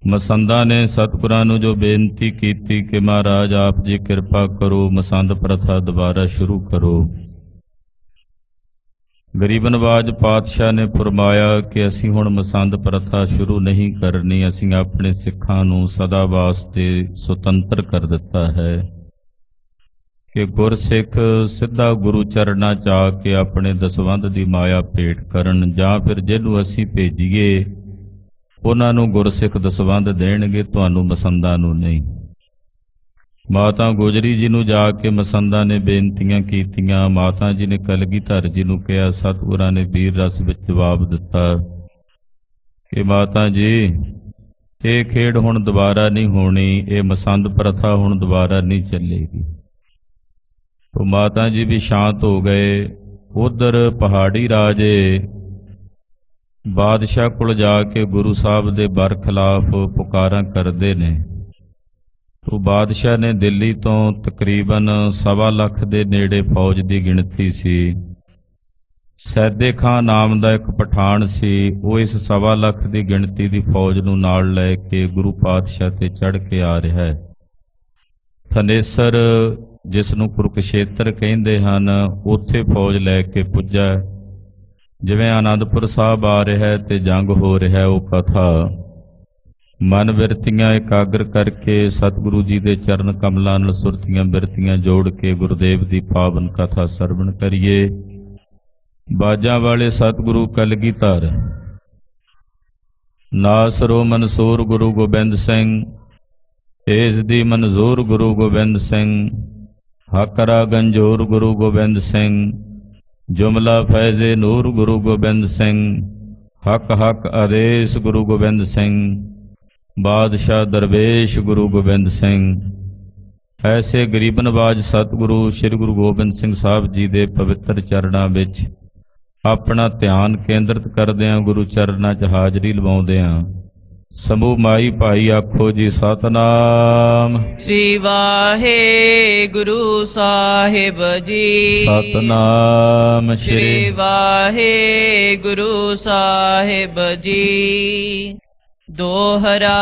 ਮਸੰਦਾਂ ਨੇ ਸਤਿਗੁਰਾਂ ਨੂੰ ਜੋ ਬੇਨਤੀ ਕੀਤੀ ਕਿ ਮਹਾਰਾਜ ਆਪ ਜੀ ਕਿਰਪਾ ਕਰੋ, ਮਸੰਦ ਪ੍ਰਥਾ ਦੁਬਾਰਾ ਸ਼ੁਰੂ ਕਰੋ। ਗਰੀਬ ਨਵਾਜ ਪਾਤਸ਼ਾਹ ਨੇ ਫਰਮਾਇਆ ਕਿ ਅਸੀਂ ਹੁਣ ਮਸੰਦ ਪ੍ਰਥਾ ਸ਼ੁਰੂ ਨਹੀਂ ਕਰਨੀ, ਅਸੀਂ ਆਪਣੇ ਸਿੱਖਾਂ ਨੂੰ ਸਦਾ ਵਾਸਤੇ ਸੁਤੰਤਰ ਕਰ ਦਿੱਤਾ ਹੈ ਕਿ ਗੁਰਸਿੱਖ ਸਿੱਧਾ ਗੁਰੂ ਚਰਨਾਂ 'ਚ ਆ ਕੇ ਆਪਣੇ ਦਸਵੰਧ ਦੀ ਮਾਇਆ ਭੇਟ ਕਰਨ, ਜਾਂ ਫਿਰ ਜਿਹਨੂੰ ਅਸੀਂ ਭੇਜੀਏ ਉਹਨਾਂ ਨੂੰ ਗੁਰਸਿੱਖ ਦਸਵੰਧ ਦੇਣਗੇ, ਤੁਹਾਨੂੰ ਮਸੰਦਾਂ ਨੂੰ ਨਹੀਂ। ਮਾਤਾ ਗੁਜਰੀ ਜੀ ਨੂੰ ਜਾ ਕੇ ਮਸੰਦਾਂ ਨੇ ਬੇਨਤੀਆਂ ਕੀਤੀਆਂ। ਮਾਤਾ ਜੀ ਨੇ ਕਲਗੀਧਰ ਜੀ ਨੂੰ ਕਿਹਾ। ਸਤਿਗੁਰਾਂ ਨੇ ਵੀਰ ਰਸ ਵਿੱਚ ਜਵਾਬ ਦਿੱਤਾ ਕਿ ਮਾਤਾ ਜੀ ਇਹ ਖੇਡ ਹੁਣ ਦੁਬਾਰਾ ਨਹੀਂ ਹੋਣੀ, ਇਹ ਮਸੰਦ ਪ੍ਰਥਾ ਹੁਣ ਦੁਬਾਰਾ ਨਹੀਂ ਚੱਲੇਗੀ। तो माता जी भी शांत हो गए। उधर पहाड़ी राजे बादशाह कोल जाके गुरु साहब दे बर खिलाफ पुकारा करते ने। तो बादशाह ने दिल्ली तो तकरीबन 1.25 लाख के नेड़े फौज की गिणती सी। सैदे खां नाम का एक पठान सी, वो इस 1.25 लाख की गिणती की फौज नूं नाल लैके गुरु पातशाह ते चढ़ के आ रहा है। थनेसर जिसनूं कुरुक्षेत्र कहिंदे हन, उत्थे फौज लैके पुज्जा। जिवें आनंदपुर साहब आ रहा है ते जंग हो रहा है, वो कथा मन बिरतियां एकाग्र करके सतगुरु जी दे चरण कमलां नाल सुरतियां बिरतियां जोड़ के गुरुदेव दी पावन कथा सरवण करिए। बाजां वाले सतगुरु कलगीधर नासरो मनसूर गुरु गोबिंद सिंह, तेज दी मंजूर गुरु गोबिंद सिंह, हकरा गंजूर गुरु गोबिंद सिंह, जुमला फैज़े नूर गुरु गोबिंद सिंह, हक हक आदेश गुरु गोबिंद सिंह, बादशाह दरवेश गुरु गोबिंद सिंह। ऐसे गरीब नवाज सतगुरु श्री गुरु गोबिंद सिंह साहब जी दे पवित्र चरणां विच अपना ध्यान केंद्रित करदिआं गुरु चरणां च हाजरी लवाउंदिआं समूह माई भाई आखो जी सतनाम श्री वाहे गुरु साहिब जी। सतनाम श्री वाहे गुरु साहिब जी। दोहरा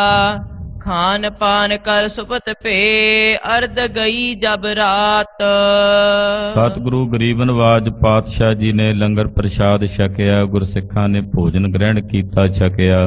खान पान कर सुपत पे अर्ध गई जब रात। सतगुरु गरीब नवाज पातशाह जी ने लंगर प्रसाद छकिया, गुरसिखां ने भोजन ग्रहण कीता छकिया।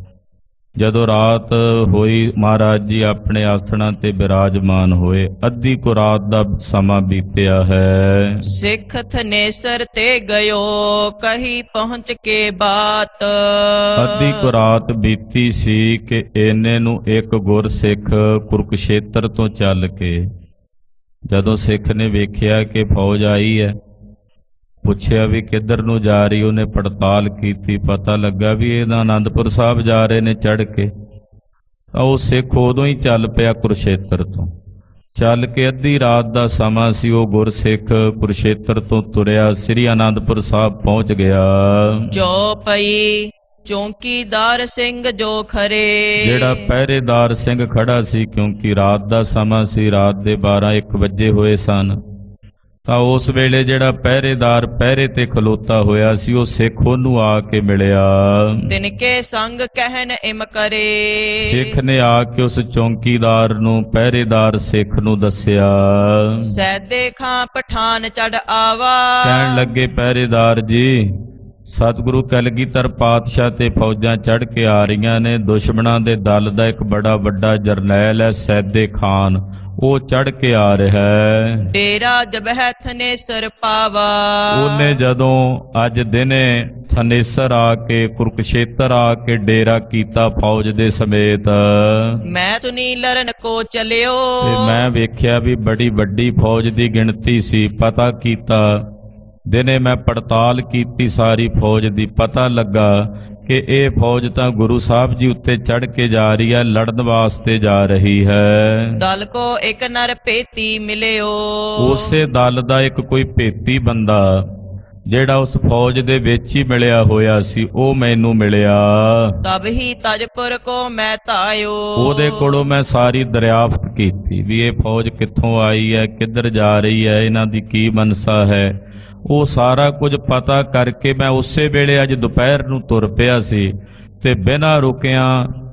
जदों रात होई महाराज जी अपने आसणां ते बिराजमान होए। अद्धी को रात दा समा बीतिया है। सिख थनेसर ते गयो कही पहुंच के बात। अद्धी को रात बीती सी कि इन्ने नूं एक गुरसिख कुरुक्षेत्र तो चल के जदों सिख ने वेखिया कि फौज आई है, पुछया भी किधर नूं जा रही, उन्हें पड़ताल की, पता लगा भी ये आनंदपुर साहब जा रहे ने चढ़ के। वो सिख उदों ही चल पिया कुरुक्षेत्र तो। चल के अद्धी रात का समा सी, वो गुरसिख कुरुक्षेत्र तो तुरया श्री आनंदपुर साहब पहुंच गया। जो पई चौकीदार सिंह जो खरे, जेड़ा पहरेदार सिंह खड़ा सी, क्योंकि रात का समा सी, रात के 12-1 बजे होए सन। ਤਾਂ ਉਸ ਵੇਲੇ ਜਿਹੜਾ ਪਹਿਰੇਦਾਰ ਪਹਿਰੇ ਤੇ ਖਲੋਤਾ ਹੋਇਆ ਸੀ, ਉਹ ਸਿੱਖ ਉਹਨੂੰ ਆ ਕੇ ਮਿਲਿਆ। ਤਿਨਕੇ ਸੰਗ ਕਹਿਨ ਇਮ ਕਰੇ, ਸਿੱਖ ਨੇ ਆ ਕੇ ਉਸ ਚੌਂਕੀਦਾਰ ਨੂੰ, ਪਹਿਰੇਦਾਰ ਸਿੱਖ ਨੂੰ ਦੱਸਿਆ। ਸੈਦੇ ਖਾਂ ਪਠਾਨ ਚੜ ਆਵਾ, ਕਹਿਣ ਲੱਗੇ ਪਹਿਰੇਦਾਰ ਜੀ ਸਤਿਗੁਰੂ ਕਲਗੀਧਰ ਪਾਤਸ਼ਾਹ ਤੇ ਫੌਜਾਂ ਚੜ ਕੇ ਆ ਰਹੀਆਂ ਨੇ। ਦੁਸ਼ਮਣਾਂ ਦੇ ਦਲ ਦਾ ਇੱਕ ਬੜਾ ਵੱਡਾ ਜਰਨੈਲ ਹੈ ਸੈਦੇ ਖਾਨ, ਉਹ ਚੜ ਕੇ ਆ ਰਿਹਾ ਹੈ। ਡੇਰਾ ਜਬਹਿ ਥਨੇਸਰ ਪਾਵਾ, ਉਹਨੇ ਜਦੋਂ ਅੱਜ ਦਿਨੇ ਥਨੇਸਰ ਆ ਕੇ ਕੁਰੂਕਸ਼ੇਤਰ ਆ ਕੇ ਡੇਰਾ ਕੀਤਾ ਫੌਜ ਦੇ ਸਮੇਤ। ਮੈਂ ਤੁਨੀ ਲਰਨ ਕੋ ਚਲਿਓ, ਤੇ ਮੈਂ ਵੇਖਿਆ ਵੀ ਬੜੀ ਵੱਡੀ ਫੌਜ ਦੀ ਗਿਣਤੀ ਸੀ। ਪਤਾ ਕੀਤਾ, ਦਿਨੇ ਮੈਂ ਪੜਤਾਲ ਕੀਤੀ ਸਾਰੀ ਫੌਜ ਦੀ, ਪਤਾ ਲੱਗਾ ਕਿ ਇਹ ਫੌਜ ਤਾਂ ਗੁਰੂ ਸਾਹਿਬ ਜੀ ਉੱਤੇ ਚੜ ਕੇ ਜਾ ਰਹੀ ਹੈ, ਲੜਨ ਵਾਸਤੇ ਜਾ ਰਹੀ ਹੈ। ਦਲ ਕੋ ਇੱਕ ਨਰ ਭੇਤੀ ਮਿਲਿਓ, ਉਸੇ ਦਲ ਦਾ ਇੱਕ ਕੋਈ ਭੇਤੀ ਬੰਦਾ ਜਿਹੜਾ ਉਸ ਫੌਜ ਦੇ ਵਿੱਚ ਹੀ ਮਿਲਿਆ ਹੋਇਆ ਸੀ, ਉਹ ਮੈਨੂੰ ਮਿਲਿਆ। ਤਬ ਹੀ ਤਜਪੁਰ ਕੋ ਮੈਂ ਧਾਇਓ, ਉਹਦੇ ਕੋਲੋਂ ਮੈਂ ਸਾਰੀ ਦਰਿਆਫਤ ਕੀਤੀ ਵੀ ਇਹ ਫੌਜ ਕਿੱਥੋਂ ਆਈ ਹੈ, ਕਿੱਧਰ ਜਾ ਰਹੀ ਹੈ, ਇਹਨਾਂ ਦੀ ਕੀ ਮਨਸਾ ਹੈ। ਉਹ ਸਾਰਾ ਕੁਝ ਪਤਾ ਕਰਕੇ ਮੈਂ ਉਸੇ ਵੇਲੇ ਅੱਜ ਦੁਪਹਿਰ ਨੂੰ ਤੁਰ ਪਿਆ ਸੀ ਤੇ ਬਿਨਾਂ ਰੁਕਿਆਂ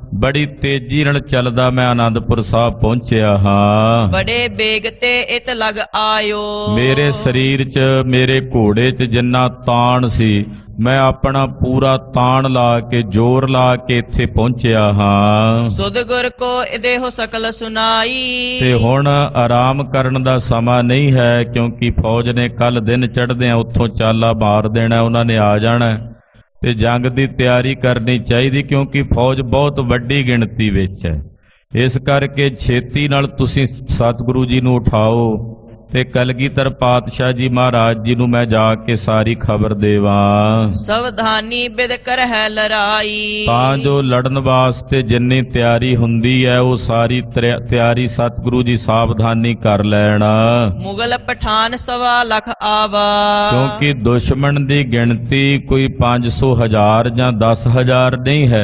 ਬੜੀ ਤੇਜ਼ੀ ਨਾਲ ਚੱਲਦਾ ਮੈਂ ਆਨੰਦਪੁਰ ਸਾਹਿਬ ਪਹੁੰਚਿਆ ਹਾਂ। ਬੜੇ ਬੇਗ ਤੇ ਇਤ ਲਗ ਆਇਓ। ਮੇਰੇ ਸਰੀਰ 'ਚ, ਮੇਰੇ ਘੋੜੇ 'ਚ ਜਿੰਨਾ ਤਾਣ ਸੀ, ਮੈਂ ਆਪਣਾ ਪੂਰਾ ਤਾਣ ਲਾ ਕੇ, ਜ਼ੋਰ ਲਾ ਕੇ ਇੱਥੇ ਪਹੁੰਚਿਆ ਹਾਂ। ਸੁਧ ਗੁਰ ਕੋ ਦੇਹੁ ਸਕਲ ਸੁਨਾਈ। ਤੇ ਹੁਣ ਆਰਾਮ ਕਰਨ ਦਾ ਸਮਾਂ ਨਹੀਂ ਹੈ, ਕਿਉਂਕਿ ਫੌਜ ਨੇ ਕੱਲ ਦਿਨ ਚੜ੍ਹਦਿਆਂ ਉੱਥੋਂ ਚਾਲਾ ਮਾਰ ਦੇਣਾ, ਉਹਨਾਂ ਨੇ ਆ ਜਾਣਾ ਤੇ ਜੰਗ ਦੀ ਤਿਆਰੀ ਕਰਨੀ ਚਾਹੀਦੀ, ਕਿਉਂਕਿ ਫੌਜ ਬਹੁਤ ਵੱਡੀ ਗਿਣਤੀ ਵਿੱਚ ਹੈ। ਇਸ ਕਰਕੇ ਛੇਤੀ ਨਾਲ ਤੁਸੀਂ ਸਤਿਗੁਰੂ ਜੀ ਨੂੰ ਉਠਾਓ ਤੇ ਕਲਗੀਧਰ ਪਾਤਸ਼ਾਹ ਜੀ ਮਹਾਰਾਜ ਜੀ ਨੂੰ ਮੈਂ ਜਾ ਕੇ ਸਾਰੀ ਖਬਰ ਦੇਵਾਂ। ਸਾਵਧਾਨੀ ਬਿਦ ਕਰ ਹੈ ਲੜਾਈ। ਤਾਂ ਜੋ ਲੜਨ ਵਾਸਤੇ ਜਿੰਨੀ ਤਿਆਰੀ ਹੁੰਦੀ ਹੈ, ਉਹ ਸਾਰੀ ਤਿਆਰੀ ਸਤਿਗੁਰੂ ਜੀ ਸਾਵਧਾਨੀ ਕਰ ਲੈਣ। ਮੁਗਲ ਪਠਾਨ 1.25 ਲੱਖ ਆਵਾ। ਕਿਉਂਕਿ ਦੁਸ਼ਮਣ ਦੀ ਗਿਣਤੀ ਕੋਈ 500,000 ਜਾਂ 10,000 ਨਹੀਂ ਹੈ।